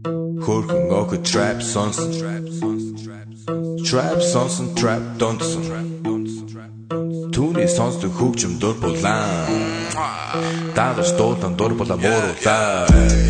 Хөрхөн охид trap сонсон. Trap сонсон, trap донсон. Түүний сонсдог хөгжим дур булаан. Дагаж дуулан дур булаа мууруулаа.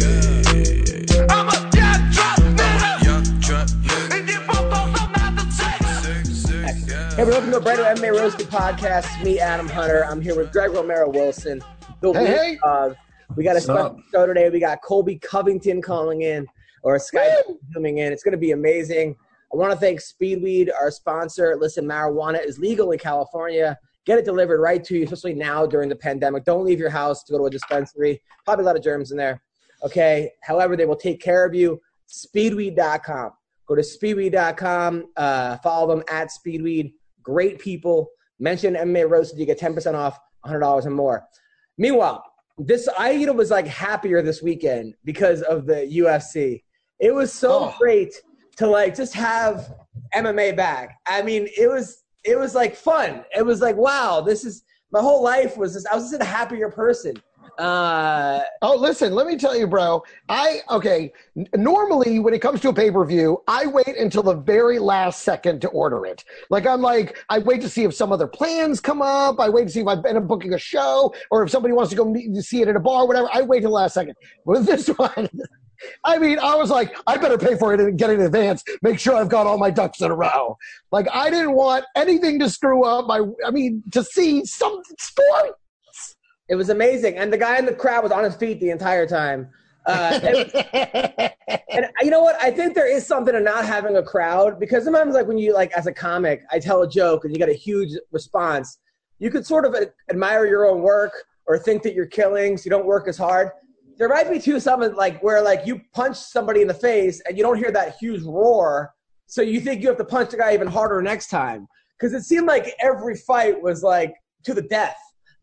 Hey, welcome to a brand new MMA Roasted podcast. It's me, Adam Hunter. I'm here with Greg Romero Wilson. Hey. We got a special show today. We got Colby Covington calling in, or Skype zooming in. It's going to be amazing. I want to thank Speedweed, our sponsor. Listen, marijuana is legal in California. Get it delivered right to you, especially now during the pandemic. Don't leave your house to go to a dispensary. Probably a lot of germs in there. Okay. However, they will take care of you. Speedweed.com. Go to Speedweed.com. Follow them at Speedweed. Great people. Mention MMA Roasted. You get 10% off, $100 and more. Meanwhile, I was like happier this weekend because of the UFC. It was so great to like just have MMA back. I mean, it was like fun. It was like, wow, this is my whole life was just, I was just a happier person. Listen, let me tell you, bro. Normally when it comes to a pay-per-view, I wait until the very last second to order it. I wait to see if some other plans come up. I wait to see if I end up booking a show or if somebody wants to go see it at a bar, whatever. I wait till the last second. With this one, I mean, I was like, I better pay for it and get it in advance. Make sure I've got all my ducks in a row. Like, I didn't want anything to screw up to see some sport. It was amazing. And the guy in the crowd was on his feet the entire time. And you know what? I think there is something to not having a crowd, because sometimes like when you like as a comic, I tell a joke and you get a huge response, you could sort of admire your own work or think that you're killing so you don't work as hard. There might be something like where like you punch somebody in the face and you don't hear that huge roar, so you think you have to punch the guy even harder next time. Because it seemed like every fight was like to the death.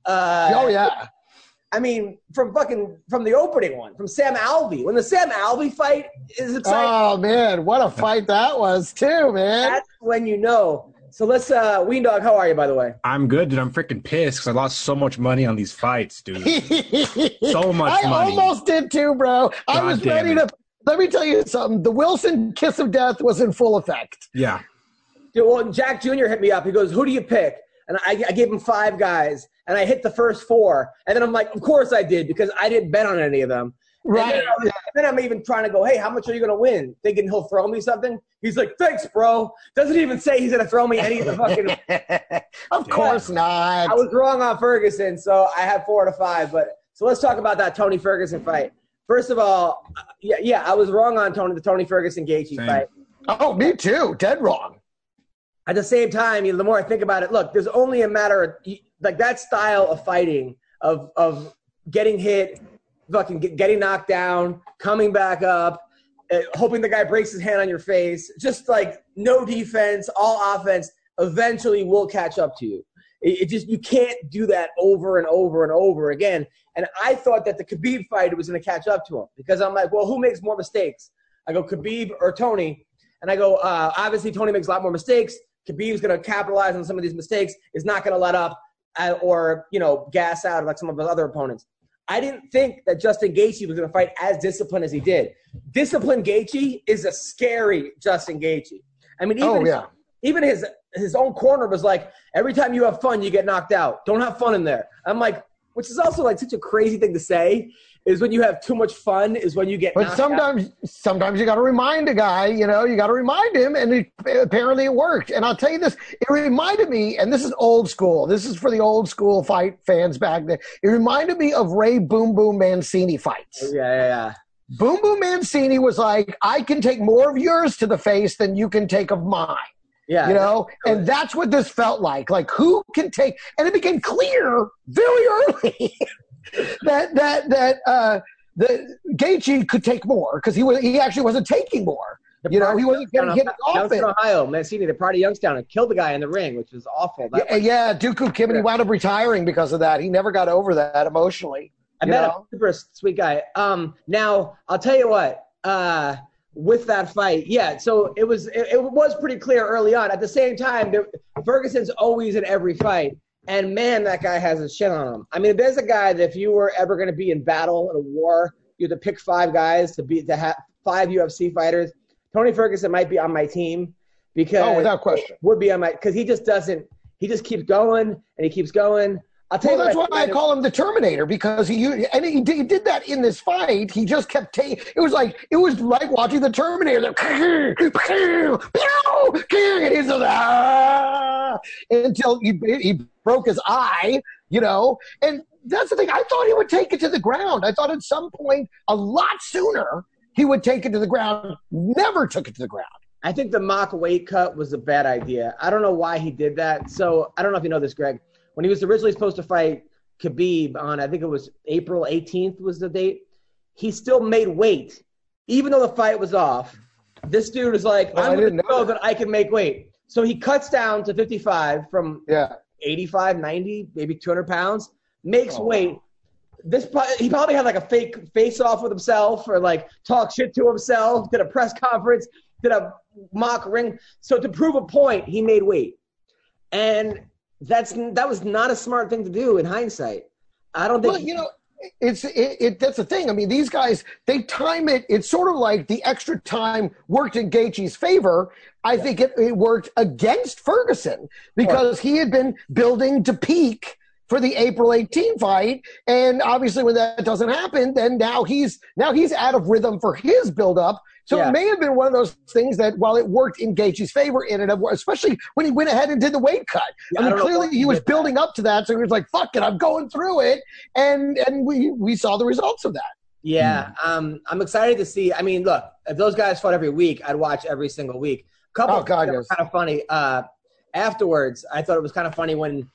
I mean, from the opening one, from Sam Alvey. When the Sam Alvey fight is exciting. Oh, man, what a fight that was, too, man. That's when you know. So let's, Ween Dog, how are you, by the way? I'm good, dude. I'm freaking pissed because I lost so much money on these fights, dude. So much money. I almost did, too, bro. I was ready to – let me tell you something. The Wilson kiss of death was in full effect. Yeah. Dude, well, Jack Jr. hit me up. He goes, who do you pick? And I gave him 5 guys, and I hit the first 4. And then I'm like, of course I did, because I didn't bet on any of them. Right. And then I'm even trying to go, hey, how much are you going to win? Thinking he'll throw me something. He's like, thanks, bro. Doesn't even say he's going to throw me any of the fucking – Of course not. I was wrong on Ferguson, so I had 4 to 5. So let's talk about that Tony Ferguson fight. First of all, I was wrong on the Tony Ferguson-Gaethje fight. Oh, me too. Dead wrong. At the same time, the more I think about it, look, there's only a matter of like that style of fighting, of getting hit, fucking getting knocked down, coming back up, hoping the guy breaks his hand on your face, just like no defense, all offense, eventually will catch up to you. You can't do that over and over and over again. And I thought that the Khabib fight was going to catch up to him, because I'm like, well, who makes more mistakes? I go, Khabib or Tony? And I go, obviously Tony makes a lot more mistakes. Khabib's going to capitalize on some of these mistakes, is not going to let up or, gas out like some of his other opponents. I didn't think that Justin Gaethje was going to fight as disciplined as he did. Disciplined Gaethje is a scary Justin Gaethje. I mean, even his own corner was like, every time you have fun, you get knocked out. Don't have fun in there. I'm like, which is also like such a crazy thing to say, is when you have too much fun is when you get knocked out. Sometimes you got to remind a guy, you got to remind him, and apparently it worked. And I'll tell you this, it reminded me, and this is old school. This is for the old school fight fans back then. It reminded me of Ray Boom Boom Mancini fights. Yeah. Boom Boom Mancini was like, I can take more of yours to the face than you can take of mine. Yeah, and that's what this felt like. Like, who can take? And it became clear very early that Gaethje could take more, because he actually wasn't taking more. He wasn't getting off it. Youngstown, Ohio, Mancini, the party Youngstown, and killed the guy in the ring, which was awful. Dooku Kim, and he wound up retiring because of that. He never got over that emotionally. I met him, super sweet guy. Now I'll tell you what. With that fight, so it was pretty clear early on. At the same time, Ferguson's always in every fight, and man, that guy has a shit on him. I mean, there's a guy that if you were ever going to be in battle in a war, you had to pick 5 guys to 5 UFC fighters, Tony Ferguson might be on my team because without question, would be on my because he just keeps going and he keeps going. I'll tell you that's why I call him the Terminator, because he did that in this fight. He just kept taking. It was like watching the Terminator. And he's just, until he broke his eye, And that's the thing. I thought he would take it to the ground. I thought at some point, a lot sooner, he would take it to the ground. Never took it to the ground. I think the mock weight cut was a bad idea. I don't know why he did that. So I don't know if you know this, Greg. When he was originally supposed to fight Khabib on, I think it was April 18th was the date, he still made weight. Even though the fight was off, this dude is like, I'm going to know that I can make weight. So he cuts down to 55 from 85, 90, maybe 200 pounds, makes weight. He probably had like a fake face-off with himself or like talk shit to himself, did a press conference, did a mock ring. So to prove a point, he made weight. And that was not a smart thing to do in hindsight. I don't think. Well, that's the thing. I mean, these guys, they time it. It's sort of like the extra time worked in Gaethje's favor. I think it worked against Ferguson because he had been building to peak for the April 18 fight, and obviously when that doesn't happen, then now he's out of rhythm for his build-up. So it may have been one of those things that while it worked in Gaethje's favor, it ended up, especially when he went ahead and did the weight cut. I mean, clearly he was building up to that, so he was like, fuck it, I'm going through it, and we saw the results of that. Yeah, I'm excited to see. I mean, look, if those guys fought every week, I'd watch every single week. Couple kind of funny. Afterwards, I thought it was kind of funny when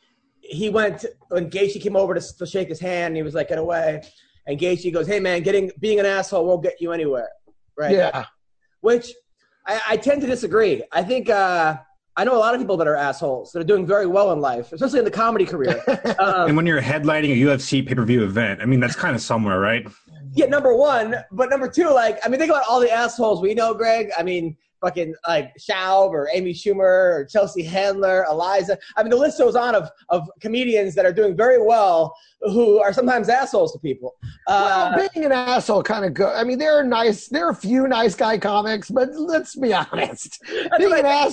Gaethje came over to shake his hand, and he was like, get away. And Gaethje goes, hey, man, being an asshole won't get you anywhere. Right. Yeah. Which I tend to disagree. I think I know a lot of people that are assholes that are doing very well in life, especially in the comedy career. And when you're headlining a UFC pay-per-view event, I mean, that's kind of somewhere, right? Yeah, number one. But number two, think about all the assholes we know, Greg. I mean, fucking like Schaub or Amy Schumer or Chelsea Handler, Eliza. I mean, the list goes on of comedians that are doing very well who are sometimes assholes to people. Being an asshole kind of good. I mean, there are a few nice guy comics, but let's be honest. Being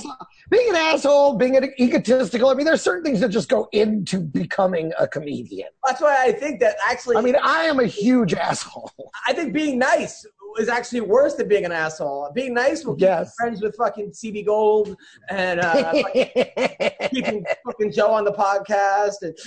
an asshole, being egotistical, I mean, there's certain things that just go into becoming a comedian. That's why I think that actually... I mean, I am a huge asshole. I think being nice is actually worse than being an asshole. Being nice will keep you friends with fucking CB Gold and keeping fucking Joe on the podcast and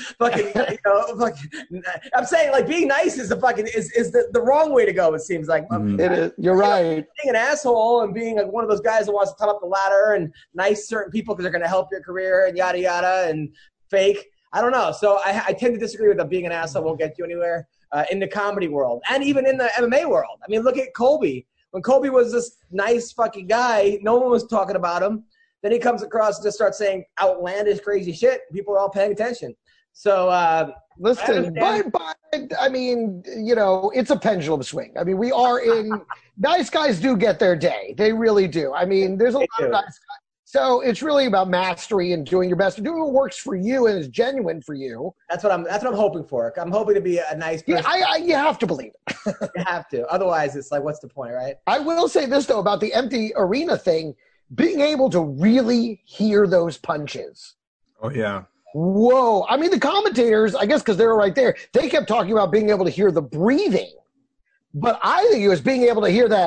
I'm saying like being nice is the wrong way to go. It seems like it is. You're right. Being an asshole and being like one of those guys that wants to come up the ladder and nice certain people because they're going to help your career and yada yada and fake. I don't know. So I tend to disagree with that. Being an asshole won't get you anywhere. In the comedy world and even in the MMA world. I mean, look at Colby. When Colby was this nice fucking guy, no one was talking about him. Then he comes across and just starts saying outlandish, crazy shit. People are all paying attention. So, listen, but I mean, it's a pendulum swing. I mean, we are in – nice guys do get their day. They really do. I mean, there's a lot of nice guys. So it's really about mastery and doing your best, and doing what works for you and is genuine for you. That's what I'm hoping for. I'm hoping to be a nice person. Yeah, you have to believe it. You have to. Otherwise, it's like, what's the point, right? I will say this, though, about the empty arena thing, being able to really hear those punches. Oh, yeah. Whoa. I mean, the commentators, I guess because they were right there, they kept talking about being able to hear the breathing. But I think it was being able to hear that.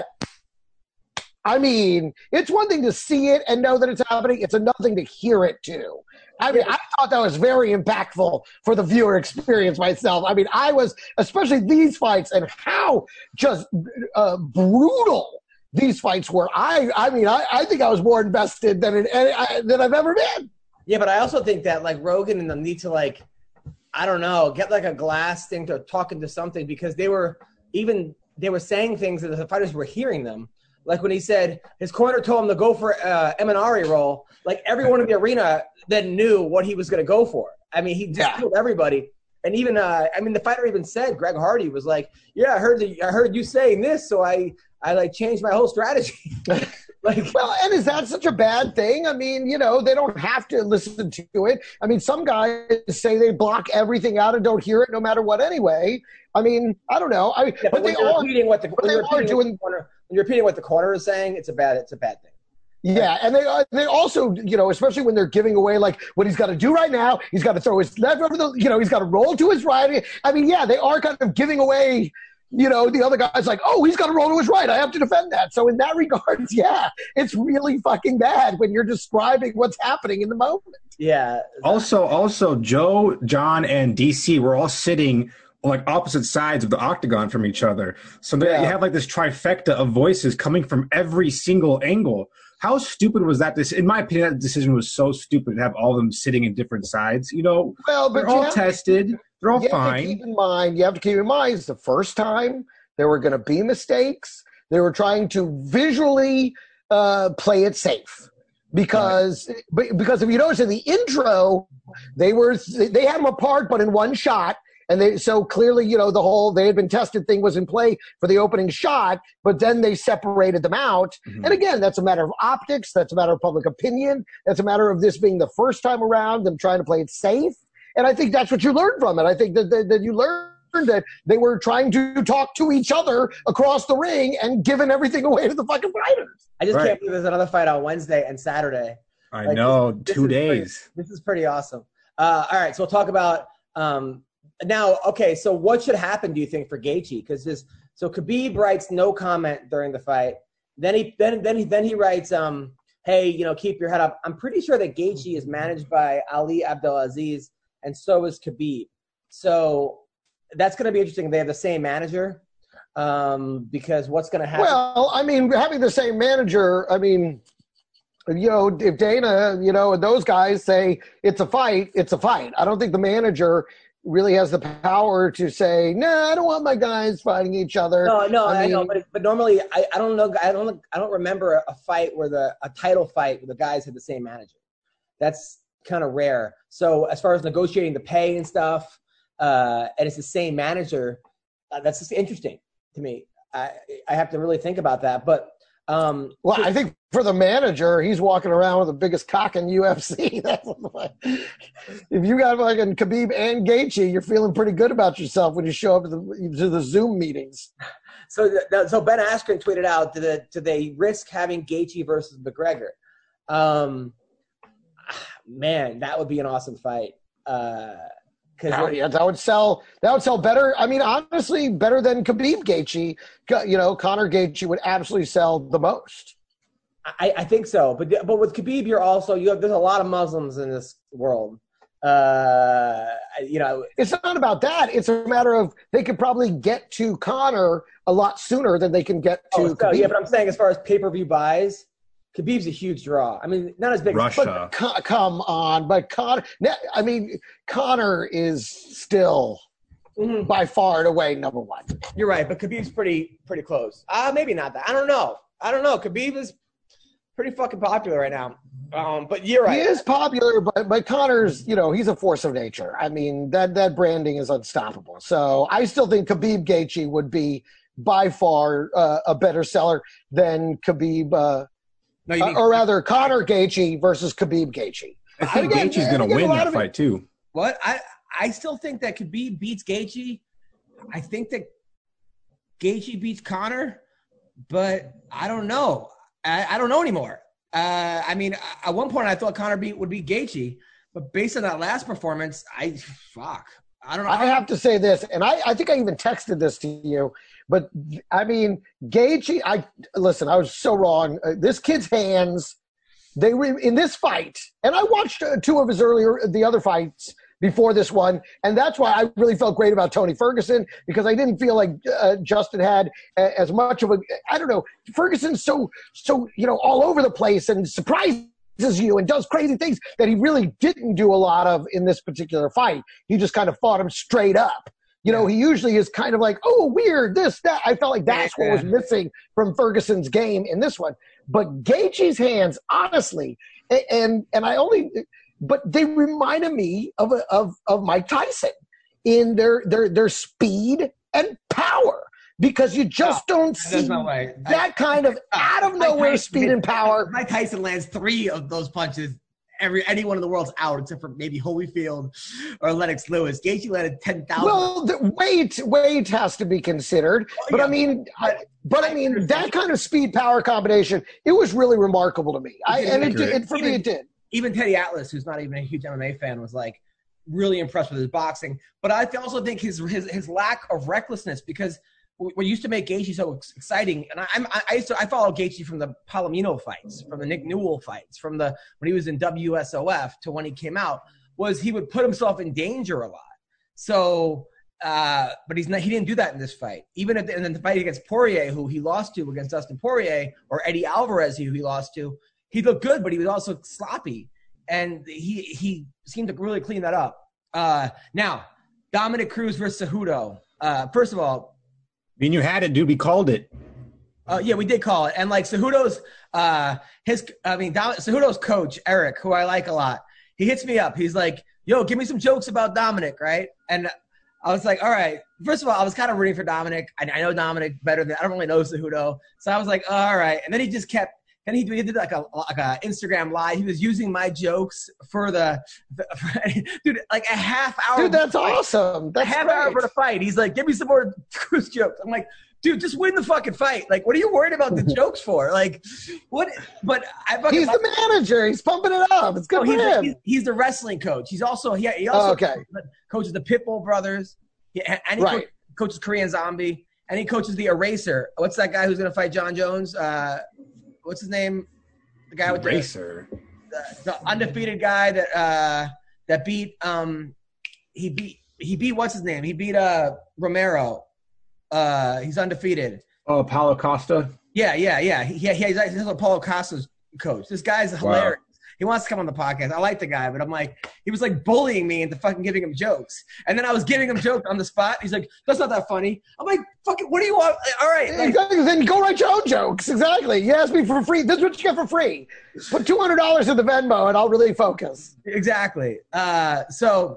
I mean, it's one thing to see it and know that it's happening. It's another thing to hear it, too. I mean, I thought that was very impactful for the viewer experience myself. I mean, I was, especially these fights and how just brutal these fights were. I mean, I think I was more invested than I've ever been. Yeah, but I also think that, like, Rogan and them need to, like, I don't know, get, like, a glass thing to talk into something because they were saying things that the fighters were hearing them. Like when he said his corner told him to go for Eminari roll, like everyone in the arena then knew what he was going to go for. I mean, he just killed everybody. And even, the fighter even said, Greg Hardy was like, yeah, I heard you saying this, so I like changed my whole strategy. And is that such a bad thing? I mean, they don't have to listen to it. I mean, some guys say they block everything out and don't hear it no matter what anyway. I mean, I don't know. But they are doing you're repeating what the corner is saying, it's a bad thing. Yeah, and they also, especially when they're giving away, like, what he's got to do right now, he's got to throw his left over he's got to roll to his right. I mean, yeah, they are kind of giving away, the other guy's like, oh, he's got to roll to his right. I have to defend that. So in that regard, yeah, it's really fucking bad when you're describing what's happening in the moment. Yeah. Also, Joe, John, and DC were all sitting on like opposite sides of the octagon from each other. So you have like this trifecta of voices coming from every single angle. How stupid was that? In my opinion, that decision was so stupid to have all of them sitting in different sides. Well, but they're all tested. They're all fine. You have to keep in mind, it's the first time there were going to be mistakes. They were trying to visually play it safe. Because if you notice in the intro, they had them apart, but in one shot. And so clearly, the whole they had been tested thing was in play for the opening shot, but then they separated them out. Mm-hmm. And again, that's a matter of optics. That's a matter of public opinion. That's a matter of this being the first time around, them trying to play it safe. And I think that's what you learned from it. I think that you learned that they were trying to talk to each other across the ring and giving everything away to the fucking fighters. I just can't believe there's another fight on Wednesday and Saturday. I know, 2 days. This is pretty awesome. All right, so we'll talk about now, okay, so what should happen, do you think, for Gaethje? Because so Khabib writes no comment during the fight. Then he writes, hey, keep your head up. I'm pretty sure that Gaethje is managed by Ali Abdelaziz, and so is Khabib. So that's going to be interesting. They have the same manager, because what's going to happen? Well, I mean, having the same manager, I mean, if Dana, and those guys say it's a fight, it's a fight. I don't think the manager really has the power to say, no, I don't want my guys fighting each other. No, I know, but normally I don't know. I don't remember a fight where a title fight where the guys had the same manager. That's kind of rare. So as far as negotiating the pay and stuff, and it's the same manager, that's just interesting to me. I have to really think about that, but. I think for the manager, he's walking around with the biggest cock in UFC. If you got fucking Khabib and Gaethje, you're feeling pretty good about yourself when you show up to the Zoom meetings. So Ben Askren tweeted out, do they risk having Gaethje versus McGregor? Man, that would be an awesome fight. That would sell better. I mean, honestly, better than Khabib Gaethje. Conor Gaethje would absolutely sell the most. I think so, but with Khabib, there's a lot of Muslims in this world. It's not about that. It's a matter of they could probably get to Conor a lot sooner than they can get to Khabib. Yeah, but I'm saying as far as pay-per-view buys, Khabib's a huge draw. I mean, not as big Russia. But come on. But Conor is still by far and away number one. You're right, but Khabib's pretty close. Maybe not that. I don't know. Khabib is pretty fucking popular right now. But you're right. He is popular, but Conor's, he's a force of nature. I mean, that branding is unstoppable. So I still think Khabib Gaethje would be by far a better seller than Khabib or rather, Conor Gaethje versus Khabib Gaethje. I think Gaethje's going to win that fight, too. What? I still think that Khabib beats Gaethje. I think that Gaethje beats Conor, but I don't know. I don't know anymore. I mean, at one point I thought Conor would beat Gaethje, but based on that last performance, I don't know. I have to say this, and I think I even texted this to you, but I mean, Gaethje, I was so wrong. This kid's hands, they were in this fight, and I watched two of the other fights before this one, and that's why I really felt great about Tony Ferguson, because I didn't feel like Justin had as much of I don't know, Ferguson's so all over the place and surprises you and does crazy things that he really didn't do a lot of in this particular fight. He just kind of fought him straight up. He usually is kind of like, oh, weird, this, that. I felt like that's what was missing from Ferguson's game in this one. But Gaethje's hands, honestly, and but they reminded me of Mike Tyson in their speed and power, because you just don't see that kind of out of nowhere speed and power. Mike Tyson lands 3 of those punches anyone in the world's out except for maybe Holyfield or Lennox Lewis. Gaethje landed 10,000. Well, the weight has to be considered, but I mean, that kind of speed power combination, it was really remarkable to me. It did. Even Teddy Atlas, who's not even a huge MMA fan, was like really impressed with his boxing. But I also think his lack of recklessness, because what used to make Gaethje so exciting, and I followed Gaethje from the Palomino fights, from the Nick Newell fights, from when he was in WSOF to when he came out, was he would put himself in danger a lot. So, but he didn't do that in this fight. Even in the fight against Poirier, who he lost to against Dustin Poirier, or Eddie Alvarez, who he lost to, he looked good, but he was also sloppy, and he seemed to really clean that up. Now, Dominick Cruz versus Cejudo. First of all, I mean, you had it, dude. We called it. Yeah, we did call it. And like Cejudo's Cejudo's coach, Eric, who I like a lot, he hits me up. He's like, yo, give me some jokes about Dominic, right? And I was like, all right. First of all, I was kind of rooting for Dominic. I know Dominic better than – I don't really know Cejudo. So I was like, all right. And then he just kept – then he did like a Instagram live. He was using my jokes for dude, like a half hour. Dude, that's awesome. That's a half hour for the fight. He's like, give me some more Cruz jokes. I'm like, dude, just win the fucking fight. Like, what are you worried about the jokes for? Like, what? But he's the manager. He's pumping it up. It's good for him. He's the wrestling coach. He also coaches the Pitbull Brothers. And he coaches Korean Zombie. And he coaches the Eraser. What's that guy who's going to fight John Jones? What's his name? The guy with the undefeated guy that beat he beat what's his name? He beat Romero. He's undefeated. Oh, Paulo Costa? Yeah. He's also Paulo Costa's coach. This guy's hilarious. Wow. He wants to come on the podcast. I like the guy, but I'm like, he was like bullying me into fucking giving him jokes. And then I was giving him jokes on the spot. He's like, that's not that funny. I'm like, fucking, what do you want? All right. Like, then go write your own jokes. Exactly. You asked me for free. This is what you get for free. Put $200 in the Venmo and I'll really focus. Exactly. What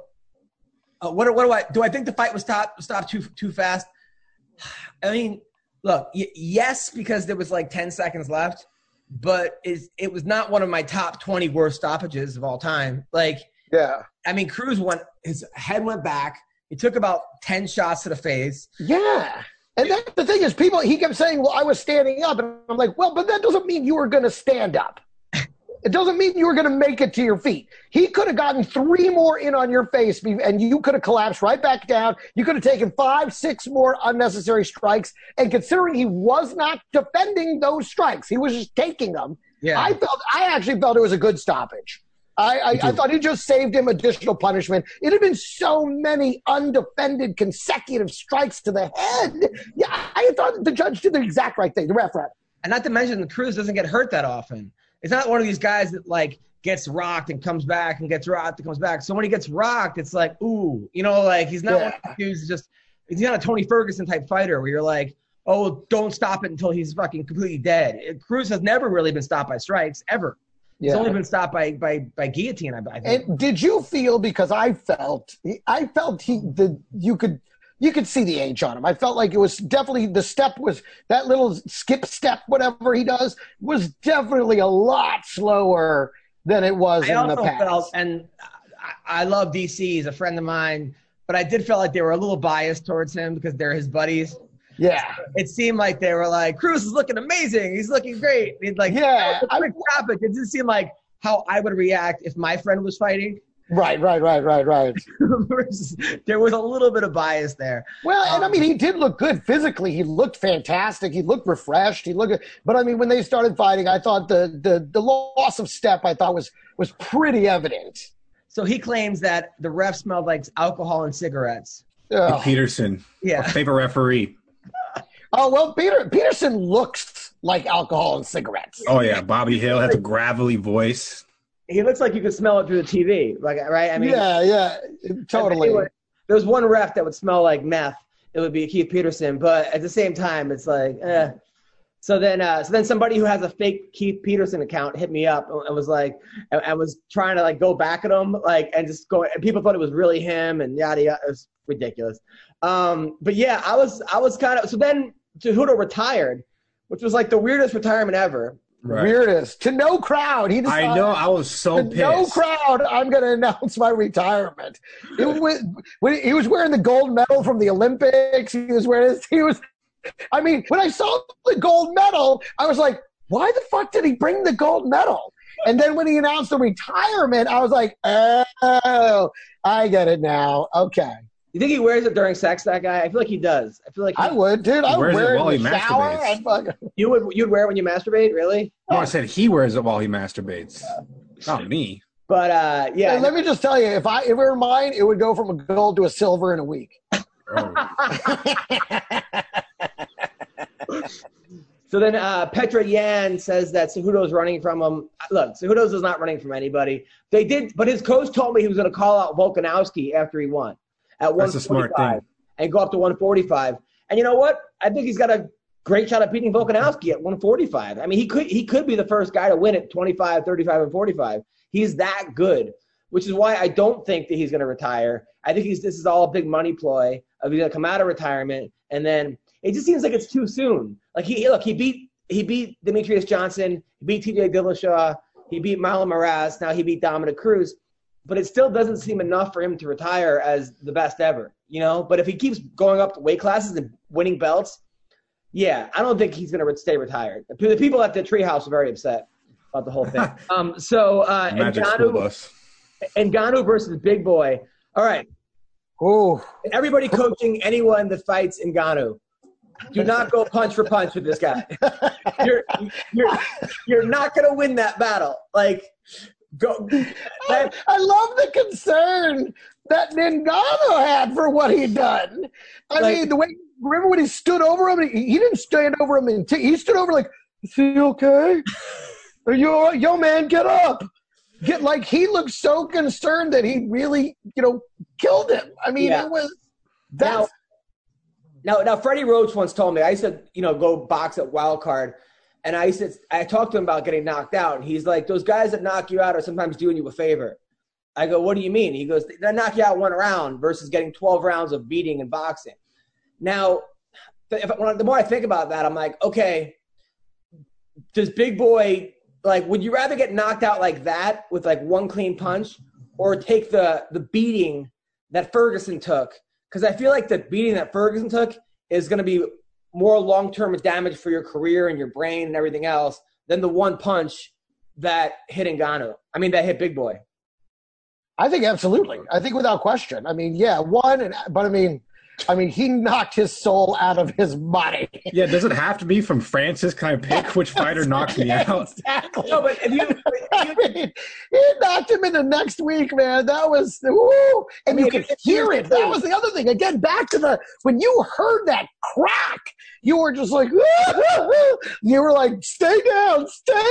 do I think the fight was stopped too fast? I mean, look, yes, because there was like 10 seconds left. But it was not one of my top 20 worst stoppages of all time. Like, yeah. I mean, Cruz his head went back. He took about 10 shots to the face. Yeah. And then the thing is, he kept saying, well, I was standing up. And I'm like, well, but that doesn't mean you were going to stand up. It doesn't mean you were going to make it to your feet. He could have gotten 3 more in on your face, and you could have collapsed right back down. You could have taken 5, 6 more unnecessary strikes. And considering he was not defending those strikes, he was just taking them. Yeah. I actually felt it was a good stoppage. I thought he just saved him additional punishment. It had been so many undefended consecutive strikes to the head. Yeah, I thought the judge did the exact right thing, the ref. And not to mention, the Cruz doesn't get hurt that often. It's not one of these guys that, like, gets rocked and comes back and gets rocked and comes back. So when he gets rocked, it's like, ooh. You know, like, he's not one of these dudes he's not a Tony Ferguson type fighter where you're like, oh, don't stop it until he's fucking completely dead. Cruz has never really been stopped by strikes, ever. He's only been stopped by guillotine, I think. And did you feel, because I felt you could see the age on him. I felt like it was definitely, the step was, that little skip step, whatever he does, was definitely a lot slower than it was in the past. And I love DC, he's a friend of mine, but I did feel like they were a little biased towards him because they're his buddies. Yeah. It seemed like they were like, Cruz is looking amazing. He's looking great. He's like, yeah. Quick topic. It didn't seem like how I would react if my friend was fighting. Right. There was a little bit of bias there. Well, and I mean, he did look good physically. He looked fantastic. He looked refreshed. But I mean, when they started fighting, I thought the loss of step, I thought was pretty evident. So he claims that the ref smelled like alcohol and cigarettes. Oh. Peterson, yeah, favorite referee. Oh, well, Peterson looks like alcohol and cigarettes. Oh yeah, Bobby Hill has a gravelly voice. He looks like you could smell it through the TV, like, right? I mean, yeah, totally. There was one ref that would smell like meth. It would be Keith Peterson, but at the same time, it's like, eh. So then somebody who has a fake Keith Peterson account hit me up and was like, and was trying to like go back at him, like, and just go. And people thought it was really him, and yada yada. It was ridiculous. But yeah, I was kind of. So then Cejudo retired, which was like the weirdest retirement ever. Right. Weirdest. To no crowd. He decided, I know. I was so pissed. no crowd, I'm going to announce my retirement. He was wearing the gold medal from the Olympics. When I saw the gold medal, I was like, why the fuck did he bring the gold medal? And then when he announced the retirement, I was like, oh, I get it now. Okay. You think he wears it during sex, that guy? I feel like he does. I feel like I would, dude. I would wear it in the shower. You'd wear it when you masturbate, really? No, I said he wears it while he masturbates. Not me. But yeah. Hey, let me just tell you, if it were mine, it would go from a gold to a silver in a week. Oh. So then Petra Yan says that Cejudo's running from him. Look, Cejudo's is not running from anybody. They did, but his coach told me he was going to call out Volkanovski after he won at 145 and go up to 145. And you know what? I think he's got a great shot at beating Volkanovski at 145. I mean, he could be the first guy to win at 25, 35, and 45. He's that good, which is why I don't think that he's going to retire. I think this is all a big money ploy of he's going to come out of retirement, and then it just seems like it's too soon. Like he beat Demetrius Johnson, he beat T.J. Dillashaw, he beat Marlon Moraes, now he beat Dominic Cruz, but it still doesn't seem enough for him to retire as the best ever, you know? But if he keeps going up to weight classes and winning belts, yeah, I don't think he's going to stay retired. The people at the treehouse are very upset about the whole thing. Ngannou versus Big Boy. All right. Oh, everybody coaching anyone that fights Ngannou. Do not go punch for punch with this guy. You're not going to win that battle. Like, go. I love the concern that Ngannou had for what he'd done. I mean, the way, remember when he stood over him? He didn't stand over him. He stood over like, is he okay? Are you all right? Yo, man, get up. He looked so concerned that he really, killed him. I mean, it was that. Now, Freddie Roach once told me, I used to, go box at Wild Card, and I talked to him about getting knocked out, and he's like, those guys that knock you out are sometimes doing you a favor. I go, what do you mean? He goes, they knock you out one round versus getting 12 rounds of beating and boxing. Now, the more I think about that, I'm like, okay, does Big Boy, would you rather get knocked out like that with one clean punch, or take the beating that Ferguson took? Because I feel like the beating that Ferguson took is going to be more long-term damage for your career and your brain and everything else than the one punch that hit Ngannou. I mean, that hit Big Boy. I think absolutely. I think without question. I mean, yeah, but I mean, he knocked his soul out of his body. Yeah, does it have to be from Francis? Can I pick which fighter knocks me out? Exactly. No, but I mean, he knocked him into next week, man. That was, woo! And you could hear it. That was the other thing. Again, back to when you heard that crack, you were just like, you were like, stay down.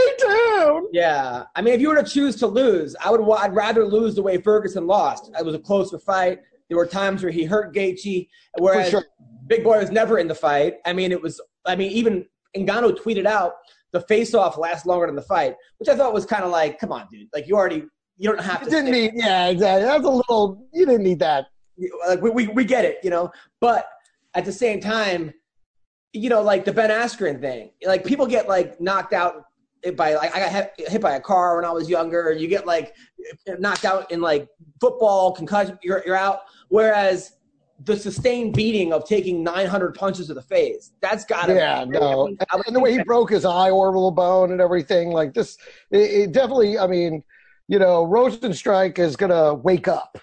Yeah. I mean, if you were to choose to lose, I'd rather lose the way Ferguson lost. It was a closer fight. There were times where he hurt Gaethje, whereas Big Boy was never in the fight. I mean, even Ngannou tweeted out the face-off lasts longer than the fight, which I thought was kind of like, come on, dude. Like, you don't have to. Yeah, exactly. That's a little, you didn't need that. Like, we get it, But at the same time, like the Ben Askren thing. Like, people get, knocked out by, I got hit by a car when I was younger. You get, knocked out in, football, concussion, you're out. Whereas the sustained beating of taking 900 punches to the face, that's got to be. No. And the way he broke his eye orbital bone and everything, like this, it definitely, I mean, Rosenstrike is going to wake up,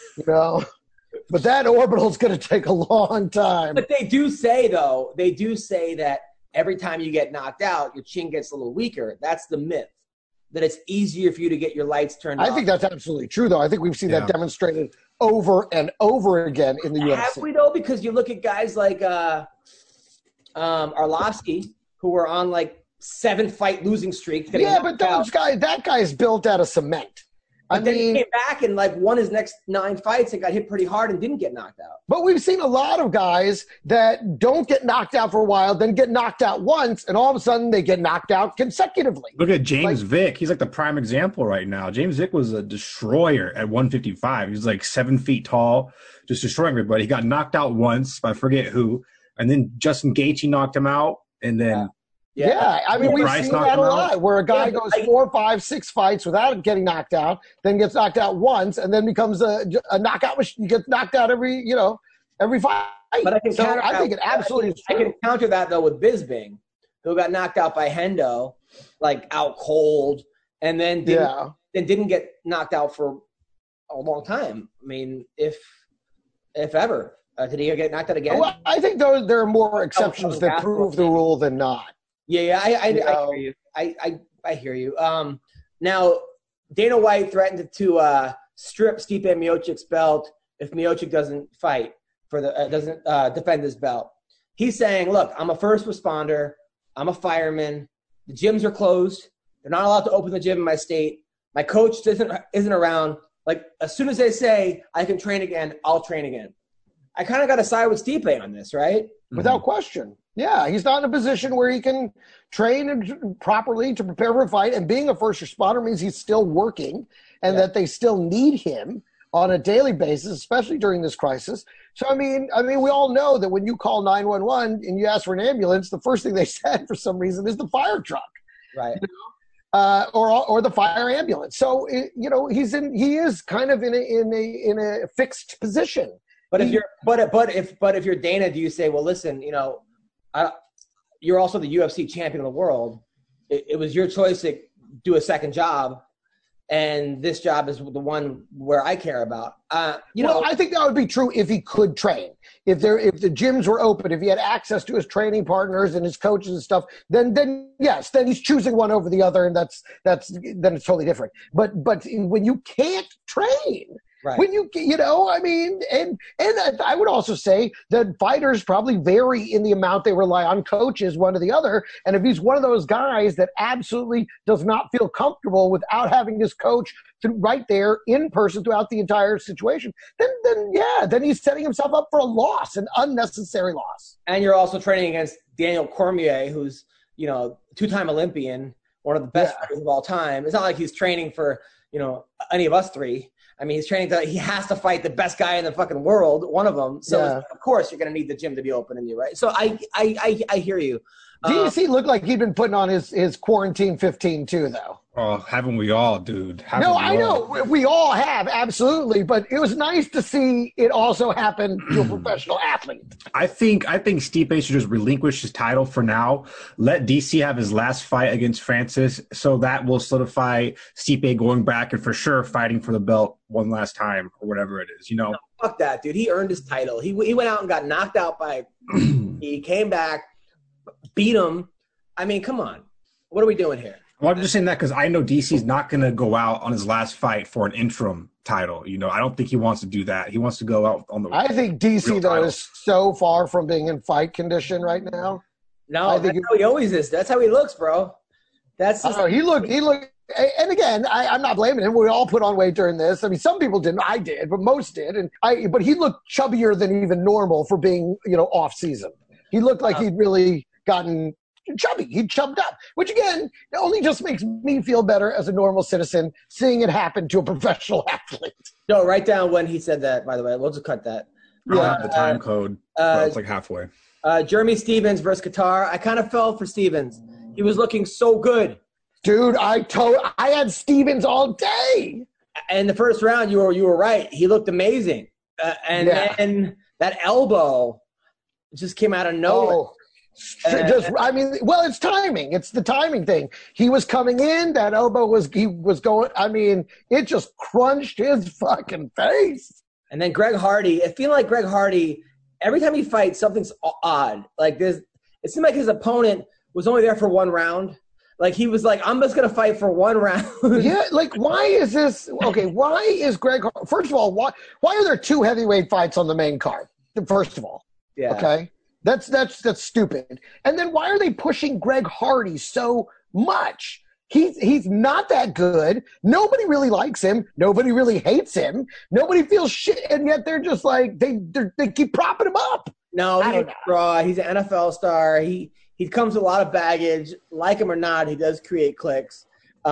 But that orbital is going to take a long time. But they do say that every time you get knocked out, your chin gets a little weaker. That's the myth. That it's easier for you to get your lights turned off. I think that's absolutely true, though. I think we've seen that demonstrated over and over again in the UFC. Have we, though? Because you look at guys like Arlovsky, who were on 7-fight losing streak. Yeah, but that guy's built out of cement. But then he came back and won his next 9 fights and got hit pretty hard and didn't get knocked out. But we've seen a lot of guys that don't get knocked out for a while, then get knocked out once, and all of a sudden they get knocked out consecutively. Look at James Vick. He's the prime example right now. James Vick was a destroyer at 155. He's 7 feet tall, just destroying everybody. He got knocked out once, I forget who, and then Justin Gaethje knocked him out, and then Yeah, I mean, we've Bryce seen knocked that a him out. lot, where a guy goes 4, 5, 6 fights without getting knocked out, then gets knocked out once, and then becomes a knockout machine. You get knocked out every fight. But I can counter I that. think it absolutely is I true. can counter that though with Bisping, who got knocked out by Hendo, like out cold, and then didn't get knocked out for a long time. I mean, if ever. Did he get knocked out again? Well, I think there are more exceptions that prove the rule than not. Yeah, I hear you. I hear you. Now, Dana White threatened to strip Stipe Miocic's belt if Miocic doesn't fight doesn't defend his belt. He's saying, "Look, I'm a first responder. I'm a fireman. The gyms are closed. They're not allowed to open the gym in my state. My coach isn't around. Like, as soon as they say I can train again, I'll train again." I kind of got to side with Stipe on this, right? Without question. Yeah, he's not in a position where he can train properly to prepare for a fight. And being a first responder means he's still working and that they still need him on a daily basis, especially during this crisis. So, I mean, we all know that when you call 911 and you ask for an ambulance, the first thing they said for some reason is the fire truck. Right. Or the fire ambulance. So, he is kind of in a fixed position. But if you're Dana, do you say, well, listen, you're also the UFC champion of the world. It was your choice to do a second job, and this job is the one where I care about. I think that would be true if he could train. If the gyms were open, if he had access to his training partners and his coaches and stuff, then yes, then he's choosing one over the other, and then it's totally different. But when you can't train. Right. When and I would also say that fighters probably vary in the amount they rely on coaches, one or the other. And if he's one of those guys that absolutely does not feel comfortable without having his coach right there in person throughout the entire situation, then he's setting himself up for a loss, an unnecessary loss. And you're also training against Daniel Cormier, who's, two-time Olympian, one of the best fighters of all time. It's not like he's training for, any of us three. I mean, he has to fight the best guy in the fucking world, one of them. So, of course, you're going to need the gym to be open in you, right? So I hear you. DC looked like he'd been putting on his quarantine 15 too, though. Oh, haven't we all, dude? I know. We all have, absolutely. But it was nice to see it also happen to a professional athlete. I think Stipe should just relinquish his title for now. Let DC have his last fight against Francis, so that will solidify Stipe going back and for sure fighting for the belt one last time or whatever it is, No, fuck that, dude. He earned his title. He went out and got knocked out by he came back, beat him. I mean, come on. What are we doing here? Well, I'm just saying that because I know DC's not going to go out on his last fight for an interim title. I don't think he wants to do that. He wants to go out on the. I think DC though is so far from being in fight condition right now. No, that's how he always is. That's how he looks, bro. That's just, he looked. And again, I'm not blaming him. We all put on weight during this. I mean, some people didn't. I did, but most did. But he looked chubbier than even normal for being off season. He looked like he'd really gotten chubby. He chubbed up, which again only just makes me feel better as a normal citizen seeing it happen to a professional athlete. No, write down when he said that, by the way. We'll just cut that. I'll have the time code. It's like halfway. Jeremy Stevens versus Qatar. I kind of fell for Stevens. He was looking so good. Dude, I had Stevens all day. In the first round, you were right. He looked amazing. Then that elbow just came out of nowhere. It's timing. It's the timing thing. He was coming in. That elbow was going. I mean, it just crunched his fucking face. And then Greg Hardy. I feel like Greg Hardy, every time he fights, something's odd. Like this, it seemed like his opponent was only there for one round. Like he was like, I'm just gonna fight for one round. Yeah. Like, why is this? Okay. Why is Greg? First of all, why are there two heavyweight fights on the main card? First of all. Yeah. Okay. That's stupid. And then why are they pushing Greg Hardy so much? He's not that good. Nobody really likes him. Nobody really hates him. Nobody feels shit, and yet they're just like they keep propping him up. No, he's a draw. He's an NFL star. He comes with a lot of baggage. Like him or not, he does create clicks.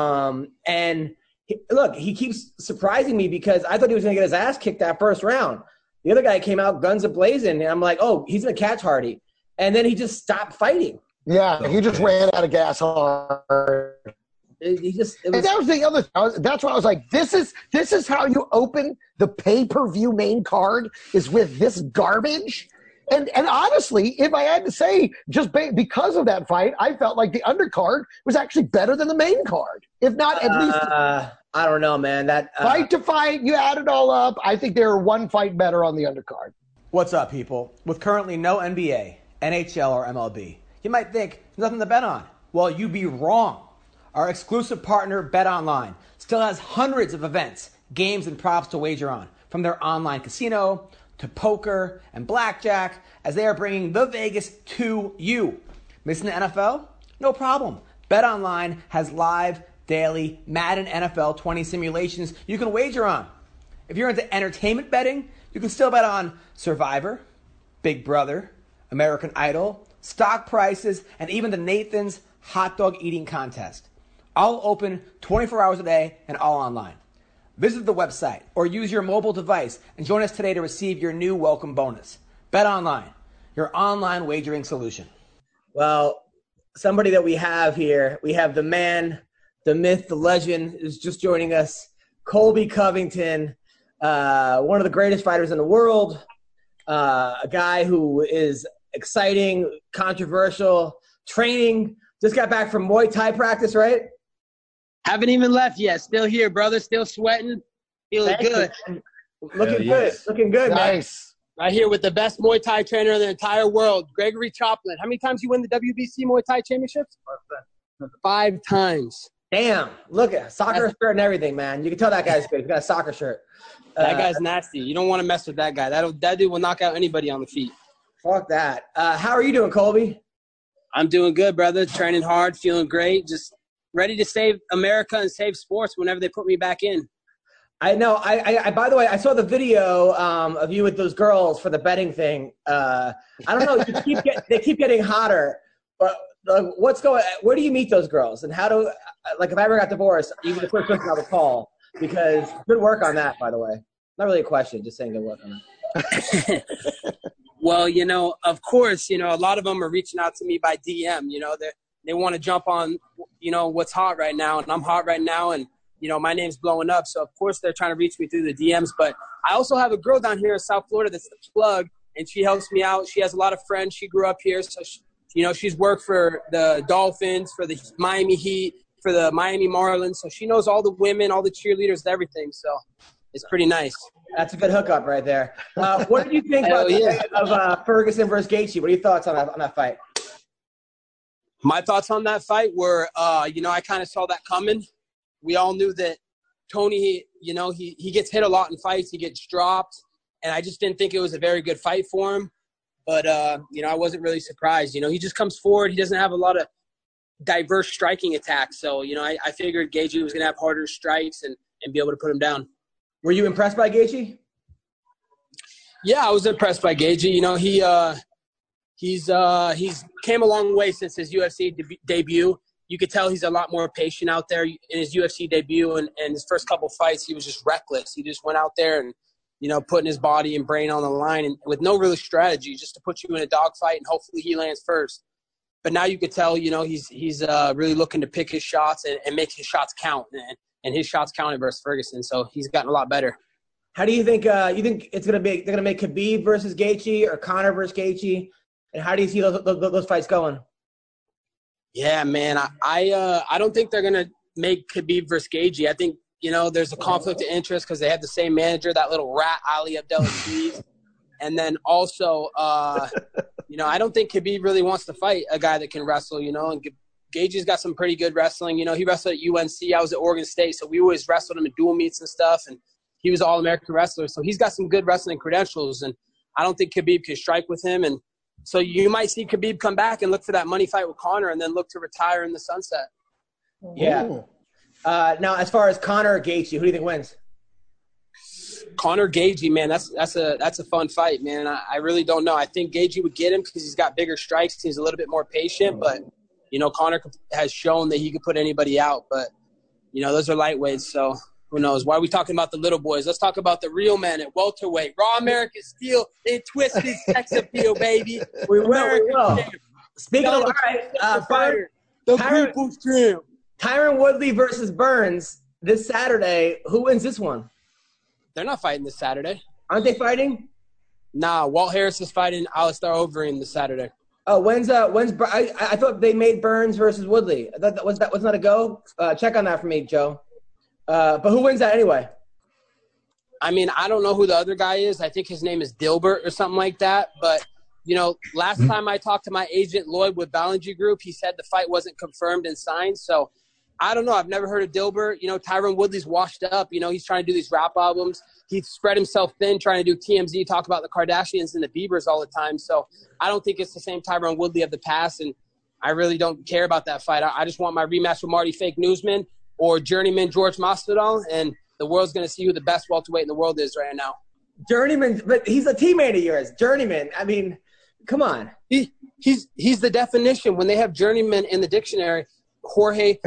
He keeps surprising me because I thought he was going to get his ass kicked that first round. The other guy came out guns a-blazing, and I'm like, oh, he's going to catch Hardy. And then he just stopped fighting. Yeah, So he just bad. ran out of gas hard. It And was, that was the other. That's why I was like, "This is how you open the pay-per-view main card is with this garbage." And honestly, if I had to say, just because of that fight, I felt like the undercard was actually better than the main card, if not at least I don't know, man. That fight to fight. You add it all up. I think they were one fight better on the undercard. What's up, people? With currently no NBA, NHL, or MLB, you might think there's nothing to bet on. Well, you'd be wrong. Our exclusive partner, BetOnline, still has hundreds of events, games, and props to wager on, from their online casino to poker and blackjack, as they are bringing the Vegas to you. Missing the NFL? No problem. BetOnline has live, daily Madden NFL 20 simulations you can wager on. If you're into entertainment betting, you can still bet on Survivor, Big Brother, American Idol, stock prices, and even the Nathan's hot dog eating contest. All open 24 hours a day and all online. Visit the website or use your mobile device and join us today to receive your new welcome bonus. BetOnline, your online wagering solution. Well, somebody that we have here, we have the man, the myth, the legend, is just joining us, Colby Covington, one of the greatest fighters in the world, a guy who is exciting, controversial, training, just got back from Muay Thai practice, right? Haven't even left yet. Still here, brother. Still sweating. Feeling good. Looking good. Looking good, Nice. Right here with the best Muay Thai trainer in the entire world, Gregory Choplin. How many times you win the WBC Muay Thai Championships? 5 times. Damn. Look at soccer shirt and everything, man. You can tell that guy's good. He's got a soccer shirt. That guy's nasty. You don't want to mess with that guy. That dude will knock out anybody on the feet. Fuck that. How are you doing, Colby? I'm doing good, brother. Training hard, feeling great. Just ready to save America and save sports whenever they put me back in. I know. I by the way, I saw the video of you with those girls for the betting thing. I don't know. They keep getting hotter. But what's going? Where do you meet those girls? And how do if I ever got divorced, you were the first person I would call, because good work on that. By the way, not really a question, just saying good work on that. Well, of course, a lot of them are reaching out to me by DM. They want to jump on, what's hot right now, and I'm hot right now, and my name's blowing up. So of course they're trying to reach me through the DMs. But I also have a girl down here in South Florida that's the plug, and she helps me out. She has a lot of friends. She grew up here, so she's worked for the Dolphins, for the Miami Heat, for the Miami Marlins. So she knows all the women, all the cheerleaders, everything. So it's pretty nice. That's a good hookup right there. What did you think of Ferguson versus Gaethje? What are your thoughts on that fight? My thoughts on that fight were, I kind of saw that coming. We all knew that Tony, he gets hit a lot in fights. He gets dropped. And I just didn't think it was a very good fight for him. But, I wasn't really surprised. He just comes forward. He doesn't have a lot of diverse striking attacks. So, I figured Gaethje was going to have harder strikes and be able to put him down. Were you impressed by Gaethje? Yeah, I was impressed by Gaethje. He's came a long way since his UFC debut. You could tell he's a lot more patient out there. In his UFC debut and his first couple fights, he was just reckless. He just went out there and, putting his body and brain on the line and with no real strategy, just to put you in a dogfight and hopefully he lands first. But now you could tell, he's really looking to pick his shots and make his shots count. And his shots counted versus Ferguson, so he's gotten a lot better. How do you think you think it's gonna be? They're gonna make Khabib versus Gaethje or Conor versus Gaethje? And how do you see those fights going? Yeah, man, I don't think they're gonna make Khabib versus Gaethje. I think there's a conflict of interest because they have the same manager, that little rat Ali Abdelaziz, and then also I don't think Khabib really wants to fight a guy that can wrestle. And Gaethje's got some pretty good wrestling. He wrestled at UNC. I was at Oregon State, so we always wrestled him in dual meets and stuff, and he was an All-American wrestler. So he's got some good wrestling credentials, and I don't think Khabib can strike with him. And so you might see Khabib come back and look for that money fight with Conor and then look to retire in the sunset. Yeah. Now, as far as Conor or Gaethje, who do you think wins? Conor Gaethje, man, that's a fun fight, man. I really don't know. I think Gaethje would get him because he's got bigger strikes. He's a little bit more patient, but Conor has shown that he could put anybody out. But those are lightweights, so who knows? Why are we talking about the little boys? Let's talk about the real men at welterweight. Raw American Steel and Twisted Sex Appeal, baby. We will. Speaking of, all right, Tyron Woodley versus Burns this Saturday. Who wins this one? They're not fighting this Saturday. Aren't they fighting? Nah, Walt Harris is fighting Alistair Overeem this Saturday. Oh, when's I thought they made Burns versus Woodley. I thought that was not a go. Check on that for me, Joe. But who wins that anyway? I mean, I don't know who the other guy is. I think his name is Dilbert or something like that. But, you know, last time I talked to my agent, Lloyd, with Ballinger Group, he said the fight wasn't confirmed and signed. So, I don't know. I've never heard of Dilbert. You know, Tyron Woodley's washed up. You know, he's trying to do these rap albums. He spread himself thin trying to do TMZ, talk about the Kardashians and the Biebers all the time. So, I don't think it's the same Tyron Woodley of the past, and I really don't care about that fight. I just want my rematch with Marty Fake Newsman or journeyman George Masvidal, and the world's going to see who the best welterweight in the world is right now. Journeyman, but he's a teammate of yours. Journeyman, I mean, come on. He's the definition. When they have journeyman in the dictionary, Jorge